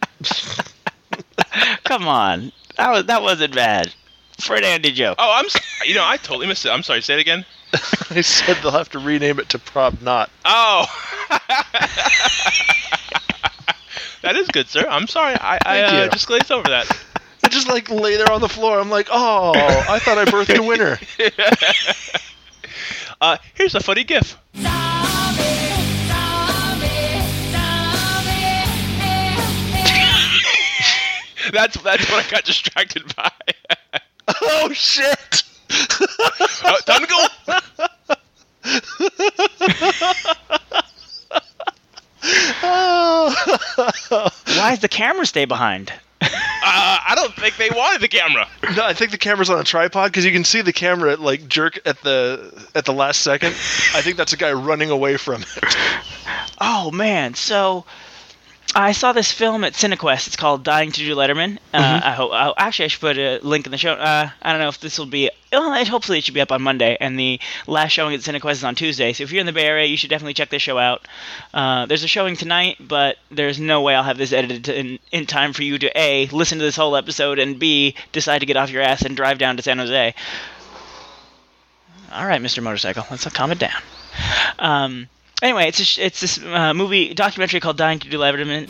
[SPEAKER 3] Come on. That wasn't bad. For an Andy joke.
[SPEAKER 7] Oh, I totally missed it. I'm sorry. Say it again.
[SPEAKER 4] I said they'll have to rename it to Prob Not.
[SPEAKER 7] Oh. That is good, sir. I'm sorry. I just glazed over that.
[SPEAKER 4] I just, like, lay there on the floor. I'm like, oh, I thought I birthed a winner.
[SPEAKER 7] Here's a funny GIF. That's what I got distracted by.
[SPEAKER 4] Oh, shit!
[SPEAKER 7] Time to go.
[SPEAKER 3] Why does the camera stay behind?
[SPEAKER 7] I don't think they wanted the camera.
[SPEAKER 4] No, I think the camera's on a tripod because you can see the camera like jerk at the last second. I think that's a guy running away from it.
[SPEAKER 3] Oh man, so I saw this film at Cinequest. It's called Dying to Do Letterman. Actually, I should put a link in the show. I don't know if this will be. Well, hopefully it should be up on Monday, and the last showing at Cinequest is on Tuesday. So if you're in the Bay Area, you should definitely check this show out. There's a showing tonight, but there's no way I'll have this edited in time for you to A, listen to this whole episode, and B, decide to get off your ass and drive down to San Jose. All right, Mr. Motorcycle, let's calm it down. Anyway, it's this movie documentary called Dying to Do Letterman.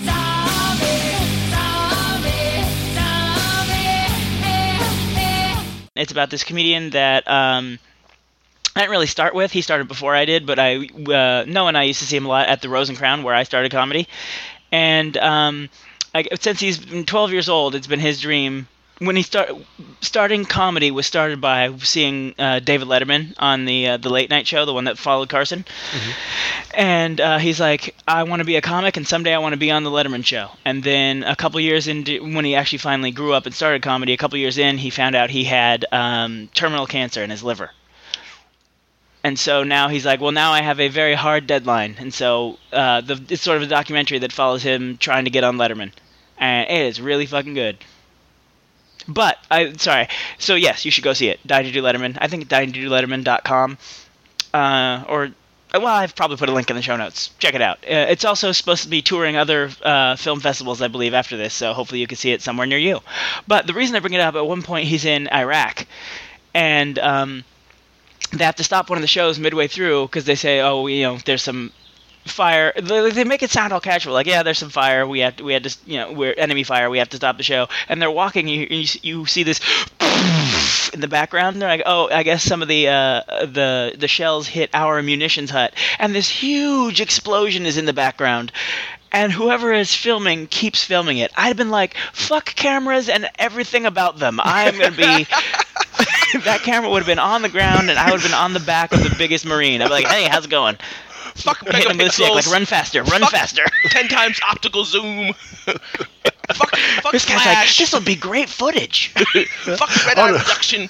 [SPEAKER 3] It's about this comedian that I didn't really start with. He started before I did, but Noah and I used to see him a lot at the Rose and Crown, where I started comedy. And since he's been 12 years old, it's been his dream. When he starting comedy was started by seeing David Letterman on the late night show, the one that followed Carson. Mm-hmm. And he's like, I want to be a comic, and someday I want to be on the Letterman show. And then a couple years into, when he actually finally grew up and started comedy, a couple years in, he found out he had terminal cancer in his liver. And so now he's like, well, now I have a very hard deadline. And so it's sort of a documentary that follows him trying to get on Letterman. And it is really fucking good. But, so yes, you should go see it. Dying to Do Letterman. I think dyingtodoletterman.com. Well, I've probably put a link in the show notes. Check it out. It's also supposed to be touring other film festivals, I believe, after this, so hopefully you can see it somewhere near you. But the reason I bring it up, at one point he's in Iraq, and they have to stop one of the shows midway through because they say, there's some fire. They make it sound all casual, like, yeah, there's some fire. We had to, we're enemy fire. We have to stop the show. And they're walking. You see this in the background. They're like, oh, I guess some of the shells hit our munitions hut, and this huge explosion is in the background. And whoever is filming keeps filming it. I'd have been like, fuck cameras and everything about them. I'm gonna be. That camera would have been on the ground, and I would have been on the back of the biggest Marine. I'd be like, hey, how's it going?
[SPEAKER 7] Fuck
[SPEAKER 3] Hit him with a stick, like, run faster, run faster.
[SPEAKER 7] 10 times optical zoom. Fuck
[SPEAKER 3] this guy's
[SPEAKER 7] flash.
[SPEAKER 3] like, this will be great footage.
[SPEAKER 7] Fuck red eye reduction.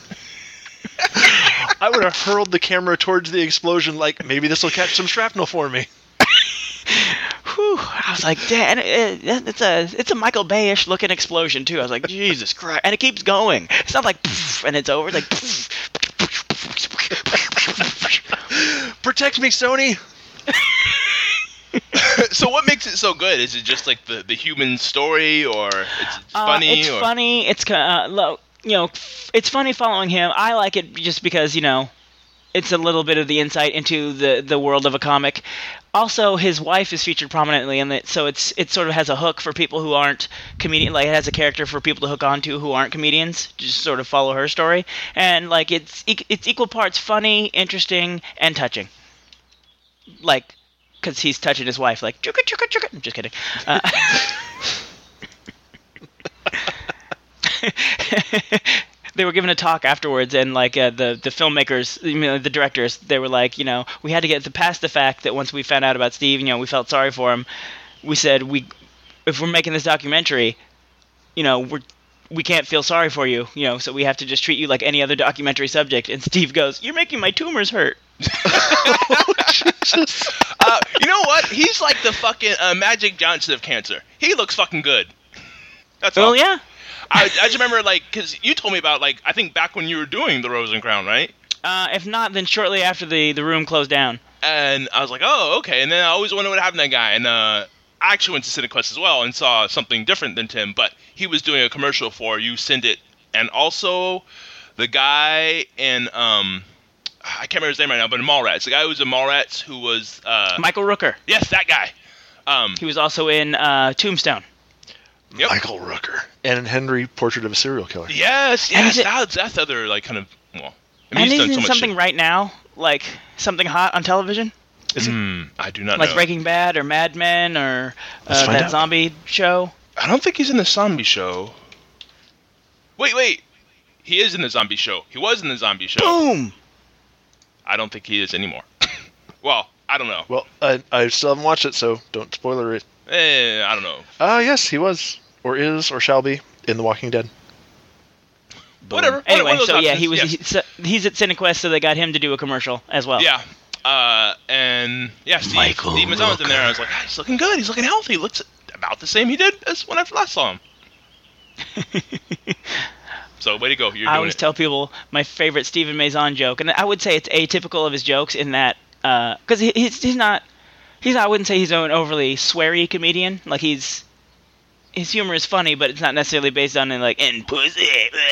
[SPEAKER 4] I would have hurled the camera towards the explosion, like, maybe this will catch some shrapnel for me.
[SPEAKER 3] Whew. I was like, damn, it's a Michael Bay-ish looking explosion, too. I was like, Jesus Christ. And it keeps going. It's not like, poof, and it's over. It's like, poof.
[SPEAKER 4] Protect me, Sony!
[SPEAKER 7] So what makes it so good? Is it just like the human story, or it's funny?
[SPEAKER 3] It's funny. It's it's funny following him. I like it just because it's a little bit of the insight into the world of a comic. Also, his wife is featured prominently in it, so it sort of has a hook for people who aren't comedian. Like, it has a character for people to hook onto who aren't comedians. Just sort of follow her story, and like it's equal parts funny, interesting, and touching. Like, because he's touching his wife, like, chugga, chugga, chugga. I'm just kidding. They were given a talk afterwards, and like the filmmakers, the directors, they were like, we had to get past the fact that once we found out about Steve, we felt sorry for him. We said, if we're making this documentary, we can't feel sorry for you, so we have to just treat you like any other documentary subject. And Steve goes, "You're making my tumors hurt."
[SPEAKER 7] You know what? He's like the fucking Magic Johnson of cancer. He looks fucking good. That's all.
[SPEAKER 3] Oh, yeah?
[SPEAKER 7] I just remember, because you told me about, I think back when you were doing the Rose and Crown, right?
[SPEAKER 3] If not, then shortly after the room closed down.
[SPEAKER 7] And I was like, oh, okay. And then I always wondered what happened to that guy. And I actually went to Cinequest as well and saw something different than Tim. But he was doing a commercial for You Send It. And also the guy in, I can't remember his name right now, but in Mallrats. The guy who was in Mallrats who was...
[SPEAKER 3] Michael Rooker.
[SPEAKER 7] Yes, that guy.
[SPEAKER 3] He was also in Tombstone.
[SPEAKER 7] Yep.
[SPEAKER 4] Michael Rooker. And Henry, Portrait of a Serial Killer.
[SPEAKER 7] Yes. That's the other, kind of, well...
[SPEAKER 3] And he's done so much something shit right now, like something hot on television?
[SPEAKER 4] Is it?
[SPEAKER 7] I do not know.
[SPEAKER 3] Like Breaking Bad or Mad Men or that zombie show?
[SPEAKER 7] I don't think he's in the zombie show. Wait. He is in the zombie show. He was in the zombie show.
[SPEAKER 3] Boom!
[SPEAKER 7] I don't think he is anymore. Well, I don't know.
[SPEAKER 4] Well, I still haven't watched it, so don't spoiler it.
[SPEAKER 7] I don't know.
[SPEAKER 4] Yes, he was, or is, or shall be in The Walking Dead.
[SPEAKER 7] Whatever.
[SPEAKER 3] Anyway,
[SPEAKER 7] one of those
[SPEAKER 3] so yeah,
[SPEAKER 7] options, yes.
[SPEAKER 3] he's at CineQuest, so they got him to do a commercial as well.
[SPEAKER 7] Yeah. And yeah, Steve Mazzone's in there. I was like, he's looking good. He's looking healthy. He looks about the same he did as when I last saw him. So way to go.
[SPEAKER 3] I always tell people my favorite Stephen Mazon joke, and I would say it's atypical of his jokes in that because he's not. I wouldn't say he's an overly sweary comedian. Like his humor is funny, but it's not necessarily based on in pussy.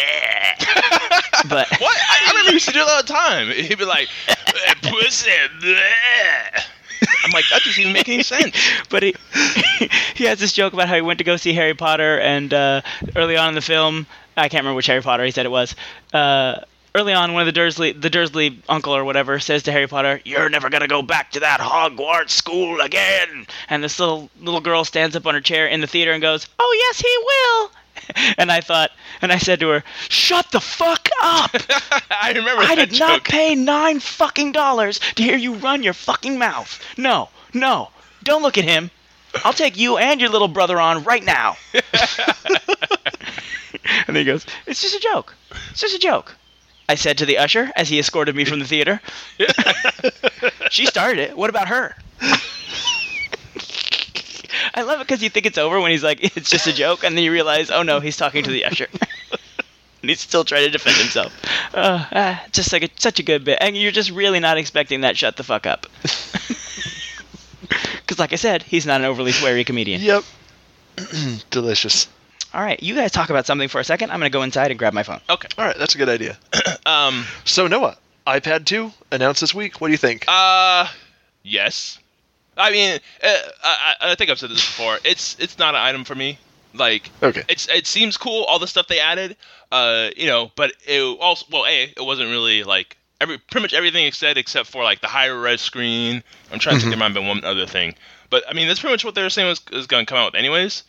[SPEAKER 3] But
[SPEAKER 7] what? I remember he used to do it all the time. He'd be like, pussy. I'm like, that doesn't even make any sense.
[SPEAKER 3] But he has this joke about how he went to go see Harry Potter, and early on in the film, I can't remember which Harry Potter he said it was. Early on, one of the Dursley uncle or whatever says to Harry Potter, "You're never gonna go back to that Hogwarts school again." And this little girl stands up on her chair in the theater and goes, "Oh yes, he will." And I said to her, "Shut the fuck up!"
[SPEAKER 7] I remember
[SPEAKER 3] I
[SPEAKER 7] that
[SPEAKER 3] did not
[SPEAKER 7] joke.
[SPEAKER 3] pay $9 fucking to hear you run your fucking mouth. No, don't look at him. I'll take you and your little brother on right now. And he goes, "It's just a joke. It's just a joke." I said to the usher as he escorted me from the theater. She started it. What about her? I love it because you think it's over when he's like, "It's just a joke," and then you realize, oh no, he's talking to the usher. And he's still trying to defend himself. Just like such a good bit. And you're just really not expecting that shut the fuck up. Because like I said, he's not an overly sweary comedian.
[SPEAKER 4] Yep. Delicious.
[SPEAKER 3] All right, you guys talk about something for a second. I'm going to go inside and grab my phone.
[SPEAKER 7] Okay.
[SPEAKER 4] All right, that's a good idea. So Noah, iPad 2 announced this week. What do you think?
[SPEAKER 7] Yes. I mean, I think I've said this before. It's not an item for me. Like,
[SPEAKER 4] okay.
[SPEAKER 7] It seems cool, all the stuff they added. But it also, it wasn't really like pretty much everything except for like the higher res screen. I'm trying to think there might have been one other thing, but I mean that's pretty much what they were saying was going to come out with anyways.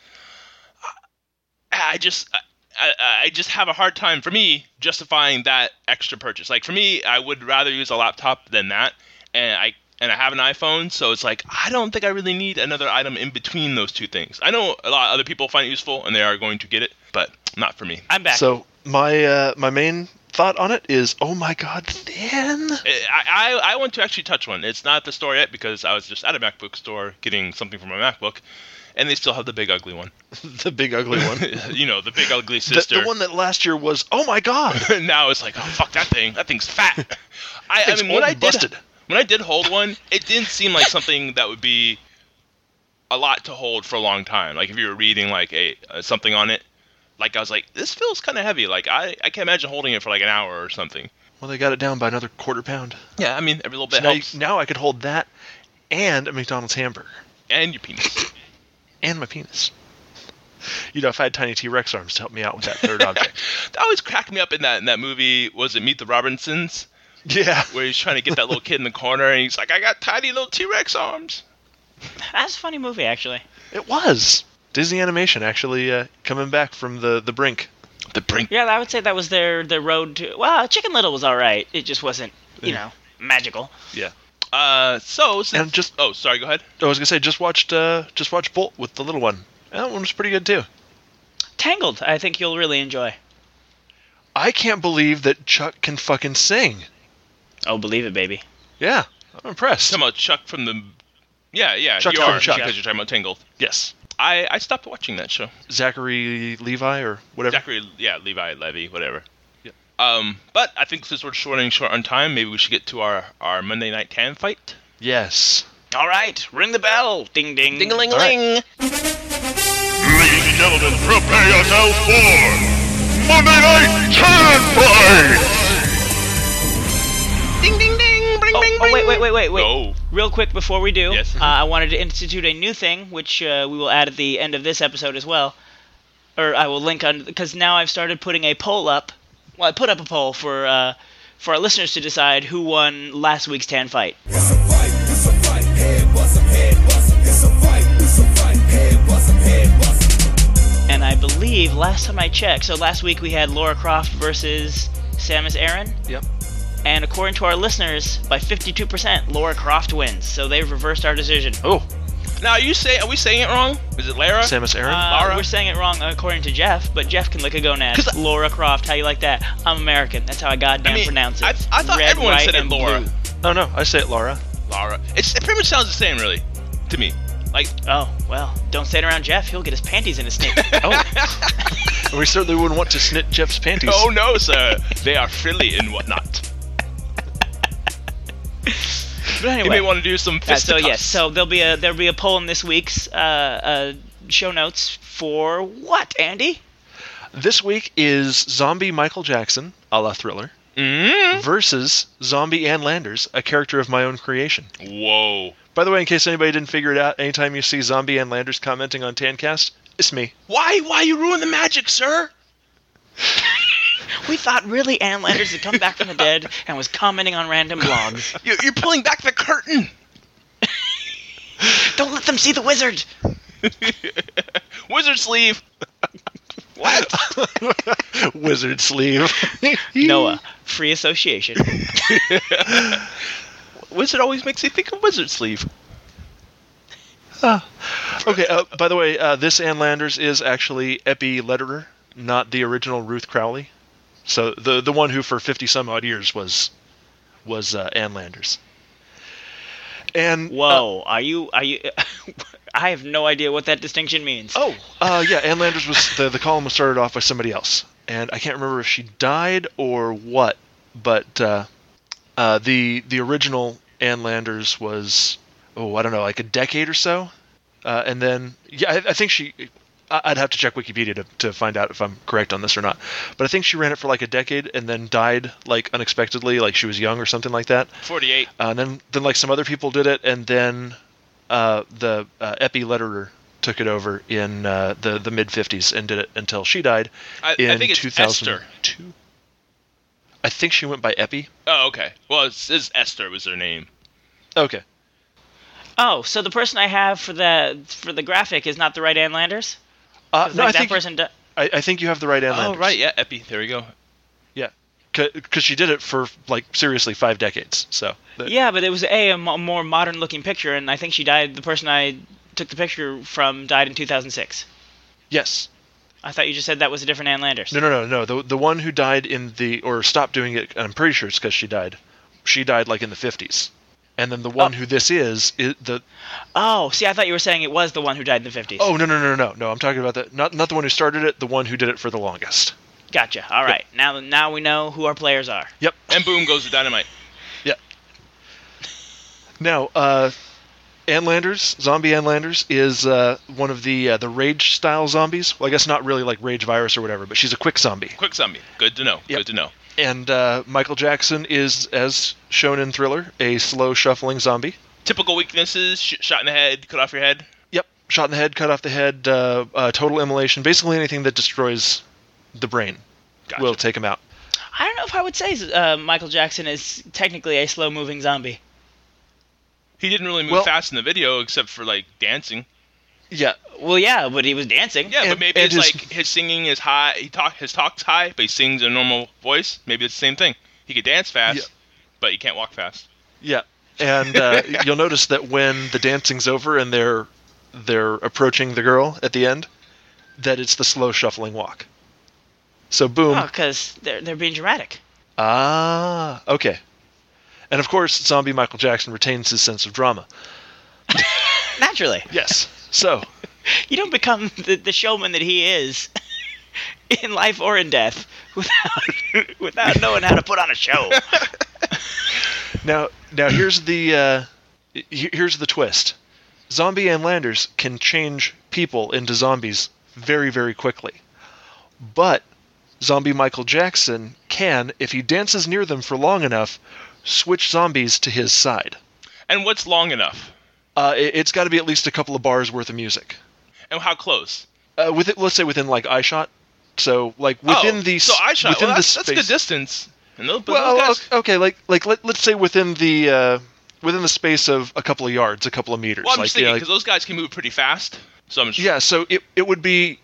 [SPEAKER 7] I just have a hard time, for me, justifying that extra purchase. Like, for me, I would rather use a laptop than that, and I have an iPhone, so it's like, I don't think I really need another item in between those two things. I know a lot of other people find it useful, and they are going to get it, but not for me.
[SPEAKER 3] I'm back.
[SPEAKER 4] So, my main thought on it is, oh my god, thin!
[SPEAKER 7] I want to actually touch one. It's not at the store yet, because I was just at a MacBook store getting something for my MacBook, and they still have the big ugly one.
[SPEAKER 4] The big ugly one.
[SPEAKER 7] The big ugly sister.
[SPEAKER 4] The one that last year was, oh my god!
[SPEAKER 7] Now it's like, oh fuck that thing. That thing's fat. I mean, when I did hold one, it didn't seem like something that would be a lot to hold for a long time. Like if you were reading like something on it, like I was like, this feels kind of heavy. Like I can't imagine holding it for like an hour or something.
[SPEAKER 4] Well, they got it down by another quarter pound.
[SPEAKER 7] Yeah, I mean every little bit
[SPEAKER 4] so
[SPEAKER 7] helps.
[SPEAKER 4] Now I could hold that and a McDonald's hamburger.
[SPEAKER 7] And your penis.
[SPEAKER 4] And my penis. If I had tiny T-Rex arms to help me out with that third object.
[SPEAKER 7] That always cracked me up in that movie. Was it Meet the Robinsons?
[SPEAKER 4] Yeah.
[SPEAKER 7] Where he's trying to get that little kid in the corner, and he's like, I got tiny little T-Rex arms.
[SPEAKER 3] That's a funny movie, actually.
[SPEAKER 4] It was. Disney Animation actually coming back from the brink.
[SPEAKER 7] The brink.
[SPEAKER 3] Yeah, I would say that was their road to... Well, Chicken Little was all right. It just wasn't, magical.
[SPEAKER 4] Yeah.
[SPEAKER 7] And just... Oh, sorry, go ahead.
[SPEAKER 4] I was going to say, just watched Bolt with the little one. That one was pretty good, too.
[SPEAKER 3] Tangled, I think you'll really enjoy.
[SPEAKER 4] I can't believe that Chuck can fucking sing.
[SPEAKER 3] Oh, believe it, baby.
[SPEAKER 4] Yeah, I'm impressed.
[SPEAKER 7] You're talking about Chuck from the... Yeah,
[SPEAKER 4] Chuck
[SPEAKER 7] you are,
[SPEAKER 4] from Chuck.
[SPEAKER 7] because you're talking about Tangled.
[SPEAKER 4] Yes.
[SPEAKER 7] I stopped watching that show.
[SPEAKER 4] Zachary Levi or whatever?
[SPEAKER 7] Levi, Levy, whatever.
[SPEAKER 4] Yeah.
[SPEAKER 7] But I think since we're running short on time, maybe we should get to our Monday Night Tan fight.
[SPEAKER 4] Yes.
[SPEAKER 3] All right, ring the bell. Ding, ding.
[SPEAKER 5] Ding-a-ling-a-ling.
[SPEAKER 2] Ladies and gentlemen, prepare yourselves for Monday Night Tan Fight!
[SPEAKER 5] Ding, ding, ding. Bring, bring, bring.
[SPEAKER 3] Wait.
[SPEAKER 7] Oh.
[SPEAKER 3] Real quick before we do,
[SPEAKER 7] Yes.
[SPEAKER 3] I wanted to institute a new thing, which we will add at the end of this episode as well. Or I will link on, because now I've started putting a poll up. Well, I put up a poll for our listeners to decide who won last week's Tan Fight. And I believe last time I checked, so last week we had Laura Croft versus Samus Aran.
[SPEAKER 4] Yep.
[SPEAKER 3] And according to our listeners, by 52%, Laura Croft wins. So they've reversed our decision.
[SPEAKER 4] Oh.
[SPEAKER 7] Now, are we saying it wrong? Is it Lara?
[SPEAKER 4] Samus Aran?
[SPEAKER 7] Lara?
[SPEAKER 3] We're saying it wrong according to Jeff, but Jeff can lick a gonad. Laura Croft, how you like that? I'm American. That's how I goddamn pronounce it.
[SPEAKER 7] I thought
[SPEAKER 3] Red,
[SPEAKER 7] everyone
[SPEAKER 3] white,
[SPEAKER 7] said it
[SPEAKER 3] and
[SPEAKER 7] Laura.
[SPEAKER 3] blue.
[SPEAKER 4] Oh, no, I say it Lara.
[SPEAKER 7] Lara. It pretty much sounds the same, really, to me. Like,
[SPEAKER 3] oh, well, don't say it around Jeff. He'll get his panties in a snake.
[SPEAKER 4] Oh. And we certainly wouldn't want to snit Jeff's panties.
[SPEAKER 7] Oh, no, sir. They are frilly and whatnot.
[SPEAKER 3] But anyway,
[SPEAKER 7] You may want to do some fisticuffs.
[SPEAKER 3] So there'll be a poll in this week's show notes for what, Andy?
[SPEAKER 4] This week is Zombie Michael Jackson, a la Thriller, versus Zombie Ann Landers, a character of my own creation.
[SPEAKER 7] Whoa.
[SPEAKER 4] By the way, in case anybody didn't figure it out, anytime you see Zombie Ann Landers commenting on Tancast, it's me.
[SPEAKER 7] Why you ruin the magic, sir?
[SPEAKER 3] We thought really Ann Landers had come back from the dead and was commenting on random blogs.
[SPEAKER 7] You're pulling back the curtain.
[SPEAKER 3] Don't let them see the wizard.
[SPEAKER 7] Wizard sleeve. What?
[SPEAKER 4] Wizard sleeve.
[SPEAKER 3] Noah, free association.
[SPEAKER 7] Wizard always makes you think of wizard sleeve.
[SPEAKER 4] Okay, by the way, this Ann Landers is actually Epi Lederer, not the original Ruth Crowley. So the one who for 50 some odd years was Ann Landers. And
[SPEAKER 3] whoa, are you? I have no idea what that distinction means.
[SPEAKER 4] Oh, yeah, Ann Landers was the column was started off by somebody else, and I can't remember if she died or what, but the original Ann Landers was I don't know, like a decade or so, and then I think she. I'd have to check Wikipedia to find out if I'm correct on this or not. But I think she ran it for like a decade and then died like unexpectedly, like she was young or something like that.
[SPEAKER 7] 48.
[SPEAKER 4] And then like some other people did it, and then the Epi Lederer took it over in the mid 50s and did it until she died in
[SPEAKER 7] I think it's
[SPEAKER 4] 2002.
[SPEAKER 7] Esther.
[SPEAKER 4] I think she went by Epi.
[SPEAKER 7] Oh, okay. Well, it's Esther was her name.
[SPEAKER 4] Okay.
[SPEAKER 3] Oh, so the person I have for the graphic is not the right Ann Landers?
[SPEAKER 4] No,
[SPEAKER 3] I think
[SPEAKER 4] I think you have the right Ann Landers.
[SPEAKER 7] Oh, right, yeah, Epi. There we go.
[SPEAKER 4] Yeah, because she did it for like seriously 5 decades. So.
[SPEAKER 3] Yeah, but it was a more modern-looking picture, and I think she died. The person I took the picture from died in 2006.
[SPEAKER 4] Yes.
[SPEAKER 3] I thought you just said that was a different Ann Landers.
[SPEAKER 4] No. The one who died or stopped doing it, I'm pretty sure it's because she died. She died like in the 50s. And then the one who this is the...
[SPEAKER 3] Oh, see, I thought you were saying it was the one who died in the 50s.
[SPEAKER 4] Oh, no. I'm talking about that. Not the one who started it, the one who did it for the longest.
[SPEAKER 3] Gotcha. All right. Yep. Now we know who our players are.
[SPEAKER 4] Yep.
[SPEAKER 7] And boom goes the dynamite.
[SPEAKER 4] Yep. Now, Ann Landers, Zombie Ann Landers, is one of the Rage-style zombies. Well, I guess not really like Rage Virus or whatever, but she's a quick zombie.
[SPEAKER 7] Quick zombie. Good to know.
[SPEAKER 4] Yep.
[SPEAKER 7] Good to know.
[SPEAKER 4] And Michael Jackson is, as shown in Thriller, a slow shuffling zombie.
[SPEAKER 7] Typical weaknesses: shot in the head, cut off your head.
[SPEAKER 4] Yep, shot in the head, cut off the head, total immolation. Basically anything that destroys the brain will take him out.
[SPEAKER 3] I don't know if I would say Michael Jackson is technically a slow-moving zombie.
[SPEAKER 7] He didn't really move fast in the video, except for like dancing.
[SPEAKER 4] Yeah.
[SPEAKER 3] Well, yeah, but he was dancing.
[SPEAKER 7] Yeah, but maybe it's like his singing is high. His talk's high, but he sings in a normal voice. Maybe it's the same thing. He could dance fast, but he can't walk fast.
[SPEAKER 4] Yeah, and you'll notice that when the dancing's over and they're approaching the girl at the end, that it's the slow shuffling walk. So boom.
[SPEAKER 3] Oh, because they're being dramatic.
[SPEAKER 4] Ah, okay. And of course, zombie Michael Jackson retains his sense of drama.
[SPEAKER 3] Naturally.
[SPEAKER 4] Yes. So.
[SPEAKER 3] You don't become the showman that he is in life or in death without knowing how to put on a show.
[SPEAKER 4] Now here's the twist. Zombie Ann Landers can change people into zombies very, very quickly. But zombie Michael Jackson can, if he dances near them for long enough, switch zombies to his side.
[SPEAKER 7] And what's long enough?
[SPEAKER 4] It's got to be at least a couple of bars worth of music.
[SPEAKER 7] And how close?
[SPEAKER 4] Let's say within like eye shot. So like within the
[SPEAKER 7] so eye shot.
[SPEAKER 4] Within
[SPEAKER 7] That's good distance. And those
[SPEAKER 4] well,
[SPEAKER 7] guys...
[SPEAKER 4] okay, let's say within the space of a couple of yards, a couple of meters.
[SPEAKER 7] Well, I'm just thinking because those guys can move pretty fast. So I'm just...
[SPEAKER 4] So it would be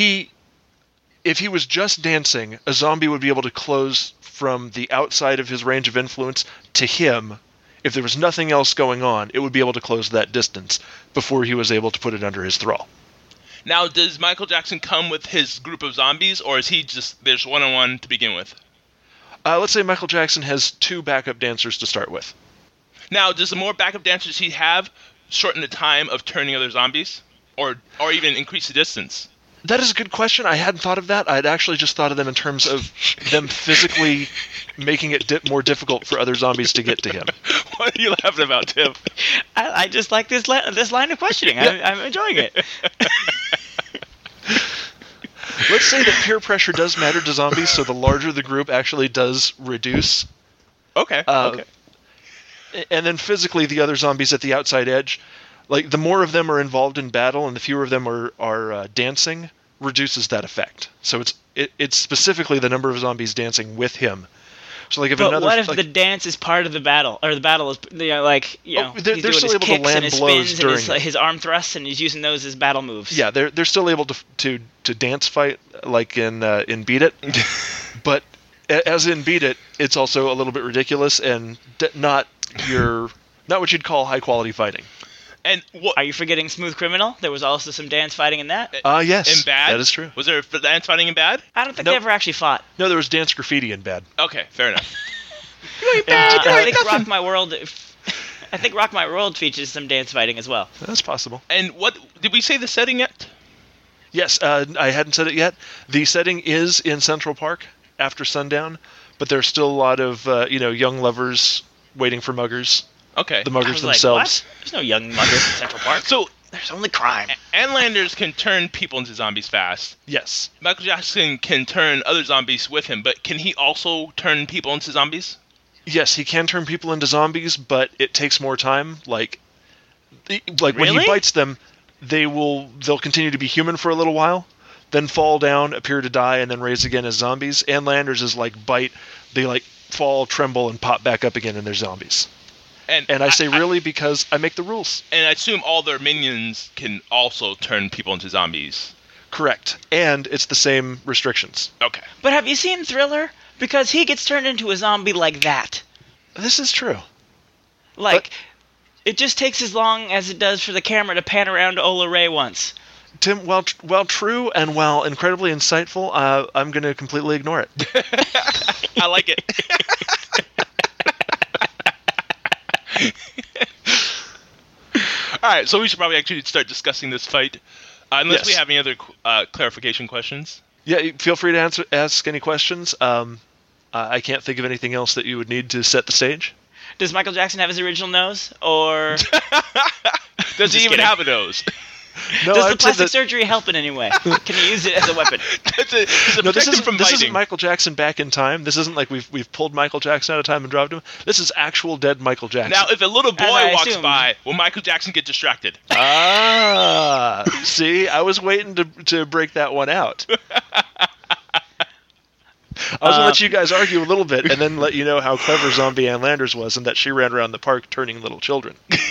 [SPEAKER 4] if he was just dancing, a zombie would be able to close from the outside of his range of influence to him if there was nothing else going on, it would be able to close that distance before he was able to put it under his thrall.
[SPEAKER 7] Now, does Michael Jackson come with his group of zombies, or is he just there's one-on-one to begin with?
[SPEAKER 4] Let's say Michael Jackson has 2 backup dancers to start with.
[SPEAKER 7] Now, does the more backup dancers he have shorten the time of turning other zombies, or even increase the distance?
[SPEAKER 4] That is a good question. I hadn't thought of that. I'd actually just thought of them in terms of them physically making it more difficult for other zombies to get to him.
[SPEAKER 7] What are you laughing about, Tim?
[SPEAKER 3] I just like this line of questioning. I'm enjoying it.
[SPEAKER 4] Let's say that peer pressure does matter to zombies, so the larger the group actually does reduce.
[SPEAKER 7] Okay. Okay.
[SPEAKER 4] And then physically, the other zombies at the outside edge, like the more of them are involved in battle and the fewer of them are dancing, reduces that effect. So it's specifically the number of zombies dancing with him. So like if
[SPEAKER 3] but
[SPEAKER 4] another,
[SPEAKER 3] what if
[SPEAKER 4] like,
[SPEAKER 3] the dance is part of the battle, or the battle is
[SPEAKER 4] they're
[SPEAKER 3] he's
[SPEAKER 4] still
[SPEAKER 3] doing his
[SPEAKER 4] able to
[SPEAKER 3] kicks
[SPEAKER 4] land
[SPEAKER 3] and his
[SPEAKER 4] blows
[SPEAKER 3] spins
[SPEAKER 4] during
[SPEAKER 3] and his arm thrusts, and he's using those as battle moves.
[SPEAKER 4] Yeah, they're still able to dance fight like in Beat It, but as in Beat It, it's also a little bit ridiculous and not what you'd call high quality fighting.
[SPEAKER 7] And what
[SPEAKER 3] Are you forgetting Smooth Criminal? There was also some dance fighting in that.
[SPEAKER 4] Yes,
[SPEAKER 7] in Bad?
[SPEAKER 4] that is true.
[SPEAKER 7] Was there dance fighting in Bad?
[SPEAKER 3] I don't think
[SPEAKER 4] Nope.
[SPEAKER 3] they ever actually fought.
[SPEAKER 4] No, there was dance graffiti in Bad.
[SPEAKER 7] Okay, fair enough.
[SPEAKER 3] I think Rock My World. I think Rock My World features some dance fighting as well.
[SPEAKER 4] That's possible.
[SPEAKER 7] And what did we say the setting yet?
[SPEAKER 4] Yes, I hadn't said it yet. The setting is in Central Park after sundown, but there's still a lot of young lovers waiting for muggers.
[SPEAKER 7] Okay.
[SPEAKER 4] The
[SPEAKER 3] I
[SPEAKER 4] muggers
[SPEAKER 3] was
[SPEAKER 4] themselves.
[SPEAKER 3] like, what? There's no young muggers in Central Park.
[SPEAKER 7] So
[SPEAKER 3] There's only crime.
[SPEAKER 7] Anlanders can turn people into zombies fast.
[SPEAKER 4] Yes.
[SPEAKER 7] Michael Jackson can turn other zombies with him, but can he also turn people into zombies?
[SPEAKER 4] Yes, he can turn people into zombies, but it takes more time. Like when
[SPEAKER 3] Really?
[SPEAKER 4] he bites them, they'll continue to be human for a little while, then fall down, appear to die, and then raise again as zombies. Landers is like bite, they like fall, tremble, and pop back up again, and they're zombies. And I say really because I make the rules.
[SPEAKER 7] And I assume all their minions can also turn people into zombies.
[SPEAKER 4] Correct. And it's the same restrictions.
[SPEAKER 7] Okay.
[SPEAKER 3] But have you seen Thriller? Because he gets turned into a zombie like that.
[SPEAKER 4] This is true.
[SPEAKER 3] Like, it just takes as long as it does for the camera to pan around to Ola Ray once.
[SPEAKER 4] Tim, while true and while incredibly insightful, I'm going to completely ignore it.
[SPEAKER 7] I like it. All right, so we should probably actually start discussing this fight, unless
[SPEAKER 4] Yes.
[SPEAKER 7] we have any other clarification questions.
[SPEAKER 4] Yeah, feel free to ask any questions. I can't think of anything else that you would need to set the stage.
[SPEAKER 3] Does Michael Jackson have his original nose? Or
[SPEAKER 7] Does he even
[SPEAKER 3] kidding.
[SPEAKER 7] have a nose?
[SPEAKER 4] No,
[SPEAKER 3] does the
[SPEAKER 4] I'd say
[SPEAKER 3] plastic
[SPEAKER 4] that-
[SPEAKER 3] surgery help in any way? Can he use it as a weapon?
[SPEAKER 4] No, this
[SPEAKER 7] from
[SPEAKER 4] isn't
[SPEAKER 7] biting.
[SPEAKER 4] Michael Jackson back in time. This isn't like we've pulled Michael Jackson out of time and dropped him. This is actual dead Michael Jackson.
[SPEAKER 7] Now, if a little
[SPEAKER 3] As
[SPEAKER 7] boy
[SPEAKER 3] I
[SPEAKER 7] walks
[SPEAKER 3] assumed.
[SPEAKER 7] by, will Michael Jackson get distracted?
[SPEAKER 4] See, I was waiting to break that one out. I was going to let you guys argue a little bit and then let you know how clever Zombie Ann Landers was and that she ran around the park turning little children.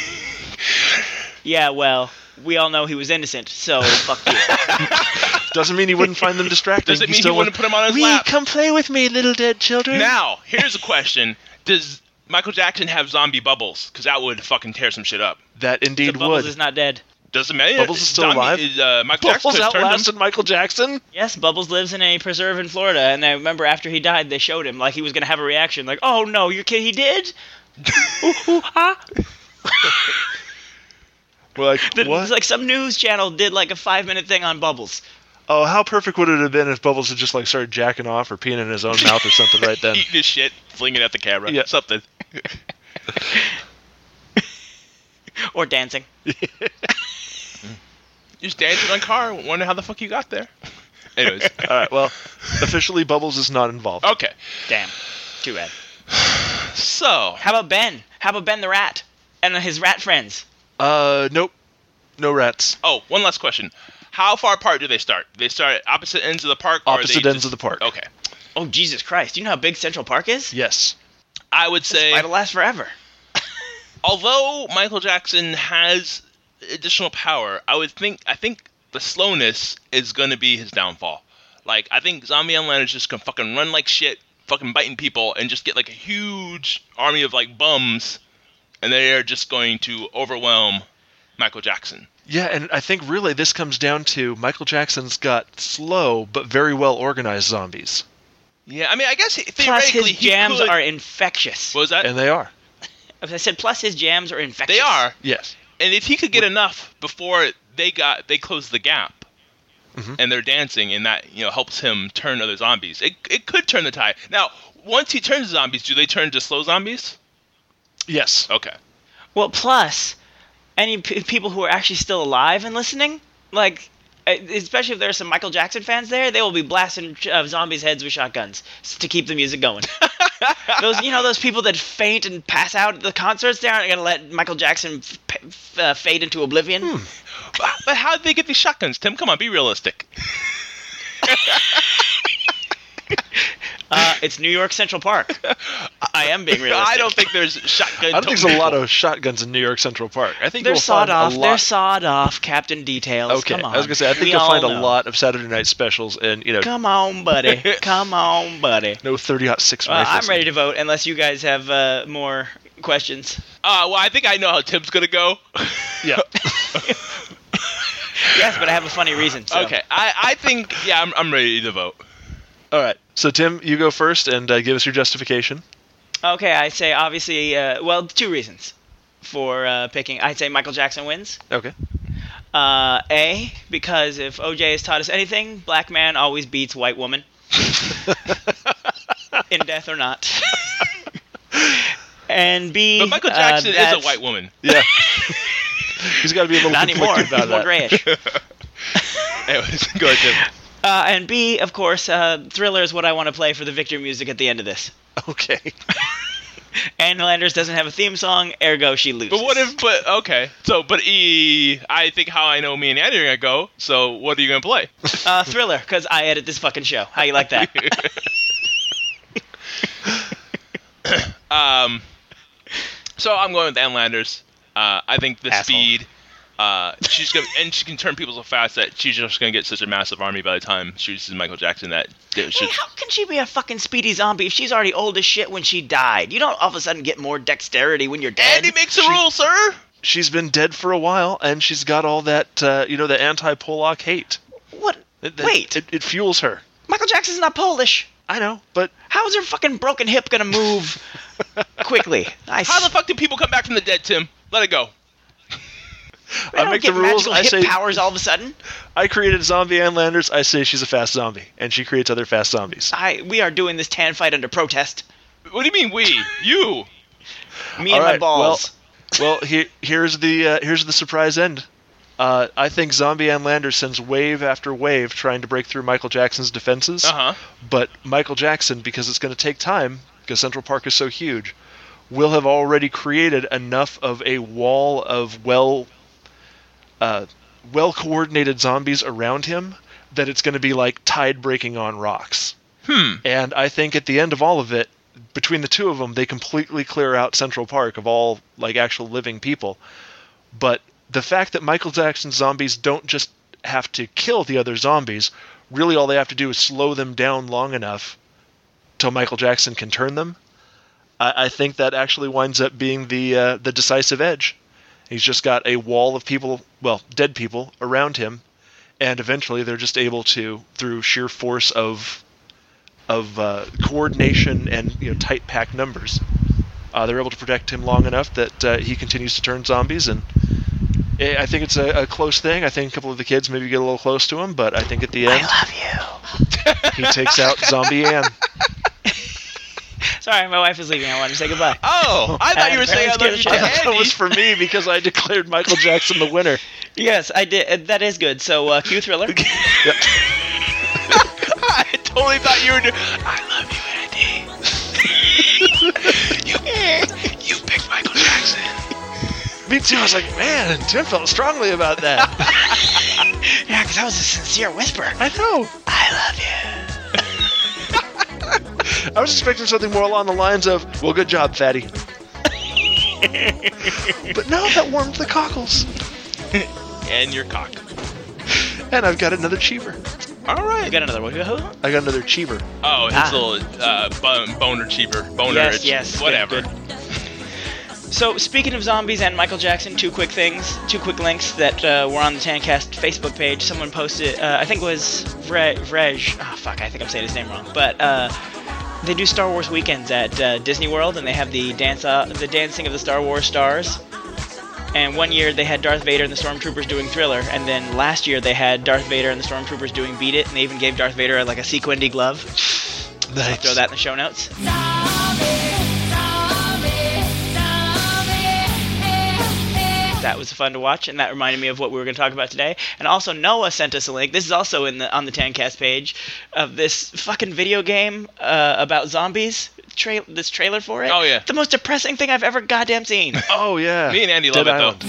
[SPEAKER 3] Yeah, well, we all know he was innocent, so fuck you.
[SPEAKER 4] Doesn't mean he wouldn't find them distracting.
[SPEAKER 7] Does it mean he wouldn't put him on his lap?
[SPEAKER 4] Come play with me, little dead children.
[SPEAKER 7] Now, here's a question. Does Michael Jackson have zombie bubbles? Because that would fucking tear some shit up.
[SPEAKER 4] That
[SPEAKER 3] So
[SPEAKER 4] indeed
[SPEAKER 3] Bubbles
[SPEAKER 4] would.
[SPEAKER 3] is not dead.
[SPEAKER 7] Doesn't matter.
[SPEAKER 4] Bubbles is still alive?
[SPEAKER 7] Michael Jackson
[SPEAKER 4] Bubbles
[SPEAKER 7] could have turned him.
[SPEAKER 4] outlasted Michael Jackson?
[SPEAKER 3] Yes, Bubbles lives in a preserve in Florida, and I remember after he died, they showed him like he was gonna have a reaction, like, "Oh no, your kid, he did." Ooh, ooh, ah.
[SPEAKER 4] We're like,
[SPEAKER 3] It
[SPEAKER 4] what?
[SPEAKER 3] was like some news channel did like a 5-minute thing on Bubbles.
[SPEAKER 4] Oh, how perfect would it have been if Bubbles had just like started jacking off or peeing in his own mouth or something right then?
[SPEAKER 7] Eating his shit, flinging it at the camera.
[SPEAKER 4] Yeah.
[SPEAKER 7] Something.
[SPEAKER 3] Or dancing.
[SPEAKER 7] Just dancing on car. Wonder how the fuck you got there. Anyways.
[SPEAKER 4] All right, well, officially Bubbles is not involved.
[SPEAKER 7] Okay.
[SPEAKER 3] Damn. Too bad.
[SPEAKER 7] So.
[SPEAKER 3] How about Ben? How about Ben the Rat? And his rat friends?
[SPEAKER 4] Nope. No rats.
[SPEAKER 7] Oh, one last question. How far apart do they start? Do they start at opposite ends of the park? Or
[SPEAKER 4] Opposite
[SPEAKER 7] are they
[SPEAKER 4] ends
[SPEAKER 7] just...
[SPEAKER 4] of the park.
[SPEAKER 7] Okay.
[SPEAKER 3] Oh, Jesus Christ. You know how big Central Park is?
[SPEAKER 4] Yes.
[SPEAKER 7] I would say,
[SPEAKER 3] It'll last forever.
[SPEAKER 7] although Michael Jackson has additional power, I think the slowness is going to be his downfall. Like, I think Zombie Island is just going to fucking run like shit, fucking biting people, and just get like a huge army of like bums and they are just going to overwhelm Michael Jackson.
[SPEAKER 4] Yeah, and I think really this comes down to Michael Jackson's got slow but very well organized zombies.
[SPEAKER 7] Yeah, I mean, I guess
[SPEAKER 3] Plus,
[SPEAKER 7] theoretically
[SPEAKER 3] his jams
[SPEAKER 7] he could...
[SPEAKER 3] are infectious.
[SPEAKER 7] What was that?
[SPEAKER 4] And they are.
[SPEAKER 3] As I said, plus his jams are infectious.
[SPEAKER 7] They are.
[SPEAKER 4] Yes.
[SPEAKER 7] And if he could get enough before they close the gap, and they're dancing, and that helps him turn other zombies, it could turn the tide. Now, once he turns zombies, do they turn to slow zombies?
[SPEAKER 4] Yes.
[SPEAKER 7] Okay.
[SPEAKER 3] Well, plus, any people who are actually still alive and listening, like, especially if there's some Michael Jackson fans there, they will be blasting zombies' heads with shotguns to keep the music going. Those people that faint and pass out at the concerts, they aren't going to let Michael Jackson fade into oblivion.
[SPEAKER 7] But how did they get these shotguns, Tim? Come on, be realistic.
[SPEAKER 3] It's New York Central Park. I am being realistic.
[SPEAKER 7] I don't think there's shotgun.
[SPEAKER 4] I don't think there's a lot of shotguns in New York Central Park. I think
[SPEAKER 3] they're
[SPEAKER 4] you'll
[SPEAKER 3] sawed
[SPEAKER 4] find
[SPEAKER 3] off.
[SPEAKER 4] a lot.
[SPEAKER 3] They're sawed off. Captain Details.
[SPEAKER 4] Okay,
[SPEAKER 3] Come on.
[SPEAKER 4] I was gonna say I think you'll find a lot of Saturday night specials, and
[SPEAKER 3] Come on, buddy. Come on, buddy.
[SPEAKER 4] no 30-06 rifles.
[SPEAKER 3] I'm ready to vote, unless you guys have more questions.
[SPEAKER 7] Well, I think I know how Tim's gonna go.
[SPEAKER 4] Yeah.
[SPEAKER 3] Yes, but I have a funny reason. So.
[SPEAKER 7] Okay, I think I'm ready to vote.
[SPEAKER 4] All right. So Tim, you go first and give us your justification.
[SPEAKER 3] Okay, I say obviously. Two reasons for picking. I'd say Michael Jackson wins.
[SPEAKER 4] Okay.
[SPEAKER 3] A, because if OJ has taught us anything, black man always beats white woman. In death or not. And B,
[SPEAKER 7] But Michael Jackson is a white woman.
[SPEAKER 4] Yeah. He's got to be a little
[SPEAKER 3] not anymore.
[SPEAKER 4] conflicted
[SPEAKER 3] He's more
[SPEAKER 4] about that.
[SPEAKER 3] grayish.
[SPEAKER 7] Anyways, go ahead, Tim.
[SPEAKER 3] And B, of course, Thriller is what I want to play for the victory music at the end of this.
[SPEAKER 4] Okay.
[SPEAKER 3] Ann Landers doesn't have a theme song, ergo she loses.
[SPEAKER 7] Okay. But E, I think How I Know Me and Andy are going to go, so what are you going to play?
[SPEAKER 3] Thriller, because I edit this fucking show. How you like that?
[SPEAKER 7] So I'm going with Ann Landers. I think the
[SPEAKER 3] Asshole.
[SPEAKER 7] speed, she can turn people so fast that she's just going to get such a massive army by the time she uses Michael Jackson that
[SPEAKER 3] Hey, how can she be a fucking speedy zombie if she's already old as shit when she died? You don't all of a sudden get more dexterity when you're dead.
[SPEAKER 7] Andy makes a rule, sir.
[SPEAKER 4] She's been dead for a while, and she's got all that, the anti-Pollock hate.
[SPEAKER 3] What? Wait.
[SPEAKER 4] It fuels her.
[SPEAKER 3] Michael Jackson's not Polish.
[SPEAKER 4] I know, but
[SPEAKER 3] How is her fucking broken hip gonna move quickly?
[SPEAKER 7] How the fuck do people come back from the dead, Tim? Let it go.
[SPEAKER 3] I
[SPEAKER 4] make
[SPEAKER 3] get
[SPEAKER 4] the rules.
[SPEAKER 3] magical
[SPEAKER 4] I
[SPEAKER 3] hip
[SPEAKER 4] say
[SPEAKER 3] powers all of a sudden.
[SPEAKER 4] I created zombie Ann Landers. I say she's a fast zombie, and she creates other fast zombies.
[SPEAKER 3] We are doing this tan fight under protest.
[SPEAKER 7] What do you mean we? You.
[SPEAKER 3] Me
[SPEAKER 4] All
[SPEAKER 3] and my
[SPEAKER 4] right,
[SPEAKER 3] balls.
[SPEAKER 4] Well, here's the surprise end. I think zombie Ann Landers sends wave after wave trying to break through Michael Jackson's defenses. But Michael Jackson, because it's going to take time, because Central Park is so huge, will have already created enough of a wall of well-coordinated zombies around him that it's going to be like tide breaking on rocks. And I think at the end of all of it, between the two of them, they completely clear out Central Park of all actual living people. But the fact that Michael Jackson's zombies don't just have to kill the other zombies, really all they have to do is slow them down long enough till Michael Jackson can turn them. I think that actually winds up being the decisive edge. He's just got a wall of people, dead people, around him, and eventually they're just able to, through sheer force of coordination and tight packed numbers, they're able to protect him long enough that he continues to turn zombies. And I think it's a close thing. I think a couple of the kids maybe get a little close to him, but I think at the end,
[SPEAKER 3] I love you.
[SPEAKER 4] he takes out zombie Ann.
[SPEAKER 3] Sorry, my wife is leaving. I wanted to say goodbye.
[SPEAKER 7] Oh, I thought you were saying I love you to
[SPEAKER 4] That
[SPEAKER 7] Andy.
[SPEAKER 4] was for me because I declared Michael Jackson the winner.
[SPEAKER 3] Yes, I did. That is good. So, cue Thriller.
[SPEAKER 4] Yep.
[SPEAKER 7] I totally thought you were doing. I love you, Andy. You picked Michael Jackson.
[SPEAKER 4] Me too. I was like, man, Tim felt strongly about that.
[SPEAKER 3] Yeah, because that was a sincere whisper.
[SPEAKER 4] I know.
[SPEAKER 3] I love you.
[SPEAKER 4] I was expecting something more along the lines of, well, good job, fatty. But no, that warmed the cockles.
[SPEAKER 7] And your cock.
[SPEAKER 4] And I've got another cheever.
[SPEAKER 7] All right.
[SPEAKER 3] You got another one. Who?
[SPEAKER 4] I got another cheever.
[SPEAKER 7] Oh, his little boner cheever. Boner.
[SPEAKER 3] Yes.
[SPEAKER 7] Whatever.
[SPEAKER 3] Good. So, speaking of zombies and Michael Jackson, two quick links that were on the Tancast Facebook page. Someone posted, I think it was Vrej. Oh, fuck, I think I'm saying his name wrong. But they do Star Wars weekends at Disney World, and they have the dancing of the Star Wars stars. And one year they had Darth Vader and the Stormtroopers doing Thriller, and then last year they had Darth Vader and the Stormtroopers doing Beat It, and they even gave Darth Vader like a sequinedy glove.
[SPEAKER 4] Nice.
[SPEAKER 3] I'll throw that in the show notes. That was fun to watch, and that reminded me of what we were going to talk about today. And also, Noah sent us a link. This is also on the Tancast page of this fucking video game about zombies. This trailer for it.
[SPEAKER 7] Oh yeah,
[SPEAKER 3] the most depressing thing I've ever goddamn seen.
[SPEAKER 4] Oh yeah,
[SPEAKER 7] me and Andy love it though.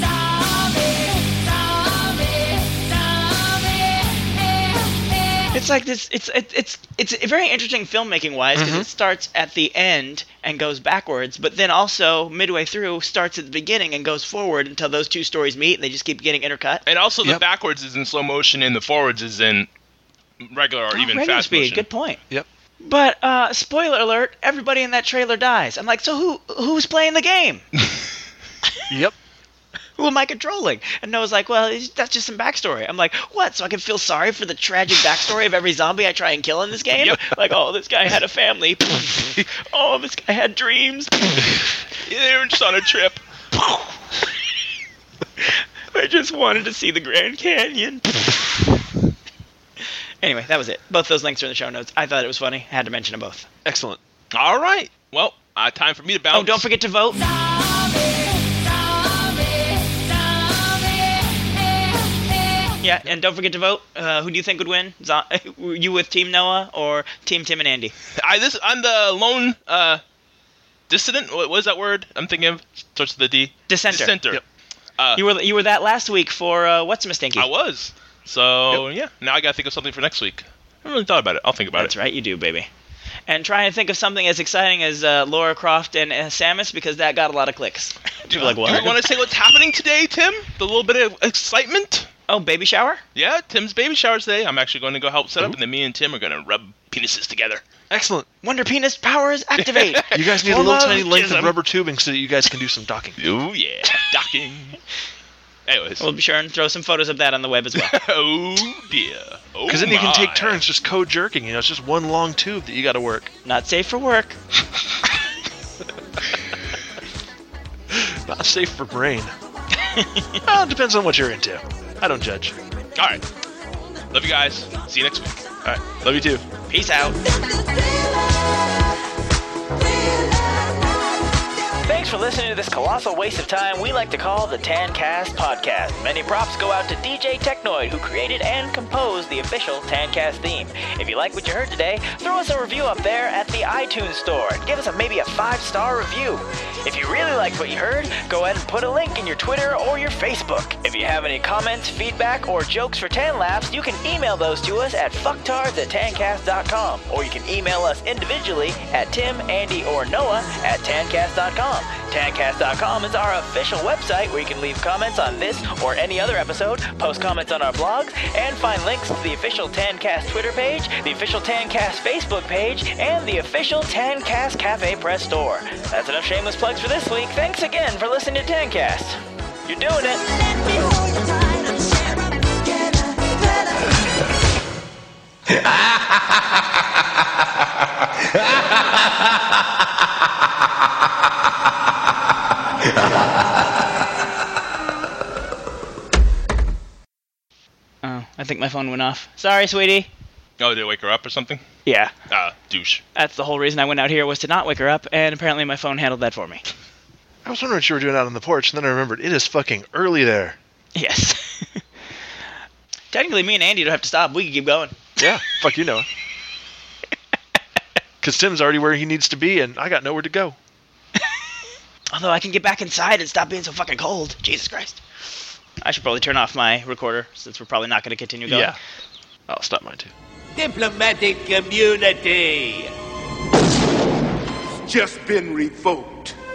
[SPEAKER 3] It's like this. It's very interesting filmmaking wise because it starts at the end and goes backwards, but then also midway through starts at the beginning and goes forward until those two stories meet and they just keep getting intercut.
[SPEAKER 7] And also the backwards is in slow motion and the forwards is in regular or even
[SPEAKER 3] regular
[SPEAKER 7] fast
[SPEAKER 3] speed.
[SPEAKER 7] motion.
[SPEAKER 3] Good point.
[SPEAKER 4] Yep.
[SPEAKER 3] But spoiler alert: everybody in that trailer dies. I'm like, so who's playing the game?
[SPEAKER 4] Yep.
[SPEAKER 3] Who am I controlling? And Noah's like, well, that's just some backstory. I'm like, what? So I can feel sorry for the tragic backstory of every zombie I try and kill in this game?
[SPEAKER 7] Yep.
[SPEAKER 3] Like, oh, this guy had a family. Oh, this guy had dreams.
[SPEAKER 7] They were just on a trip.
[SPEAKER 3] I just wanted to see the Grand Canyon. Anyway, that was it. Both those links are in the show notes. I thought it was funny. I had to mention them both.
[SPEAKER 4] Excellent.
[SPEAKER 7] All right. Well, time for me to bounce.
[SPEAKER 3] Oh, don't forget to vote. Yeah, and don't forget to vote. Who do you think would win? You with Team Noah or Team Tim and Andy?
[SPEAKER 7] I'm the lone dissident. What is that word? I'm thinking of. Starts with the D.
[SPEAKER 3] Dissenter.
[SPEAKER 4] Yep.
[SPEAKER 3] You were that last week for What's a Mistinky?
[SPEAKER 7] I was. So yeah, now I gotta think of something for next week. I haven't really thought about it. I'll think about it.
[SPEAKER 3] That's right, you do, baby. And try and think of something as exciting as Laura Croft and Samus, because that got a lot of clicks. People are like, what?
[SPEAKER 7] Do you want to say what's happening today, Tim? The little bit of excitement?
[SPEAKER 3] Oh, baby shower?
[SPEAKER 7] Yeah, Tim's baby shower today. I'm actually going to go help set up, and then me and Tim are going to rub penises together.
[SPEAKER 4] Excellent.
[SPEAKER 3] Wonder Penis powers activate.
[SPEAKER 4] You guys need a little tiny length of rubber tubing so that you guys can do some docking.
[SPEAKER 7] Oh, yeah. Docking. Anyways.
[SPEAKER 3] We'll be sure and throw some photos of that on the web as well.
[SPEAKER 7] Oh, dear. Oh,
[SPEAKER 4] because then you can take turns just co-jerking. You know, it's just one long tube that you got to work.
[SPEAKER 3] Not safe for work.
[SPEAKER 4] Not safe for brain. Well, it depends on what you're into. I don't judge.
[SPEAKER 7] All right. Love you guys. See you next week.
[SPEAKER 4] All right. Love you too.
[SPEAKER 3] Peace out. Thanks for listening to this colossal waste of time we like to call the Tancast Podcast. Many props go out to DJ Technoid, who created and composed the official Tancast theme. If you like what you heard today, throw us a review up there at the iTunes store and give us maybe a 5-star review. If you really liked what you heard, go ahead and put a link in your Twitter or your Facebook. If you have any comments, feedback, or jokes for Tan Labs, you can email those to us at fucktards@tancast.com, or you can email us individually at Tim, Andy, or Noah at tancast.com. Tancast.com is our official website where you can leave comments on this or any other episode, post comments on our blogs, and find links to the official Tancast Twitter page, the official Tancast Facebook page, and the official Tancast Cafe Press store. That's enough shameless plugs for this week. Thanks again for listening to Tancast. You're doing it. Oh, I think my phone went off. Sorry, sweetie.
[SPEAKER 7] Oh, did it wake her up or something?
[SPEAKER 3] Yeah.
[SPEAKER 7] Douche.
[SPEAKER 3] That's the whole reason I went out here, was to not wake her up, and apparently my phone handled that for me.
[SPEAKER 4] I was wondering what you were doing out on the porch, and then I remembered it is fucking early there.
[SPEAKER 3] Yes. Technically, me and Andy don't have to stop. We can keep going.
[SPEAKER 4] Yeah, fuck you, Noah. Because Tim's already where he needs to be, and I got nowhere to go.
[SPEAKER 3] Although I can get back inside and stop being so fucking cold. Jesus Christ. I should probably turn off my recorder, since we're probably not going to continue going.
[SPEAKER 4] Yeah. I'll stop mine, too.
[SPEAKER 9] Diplomatic community.
[SPEAKER 10] Just been revoked.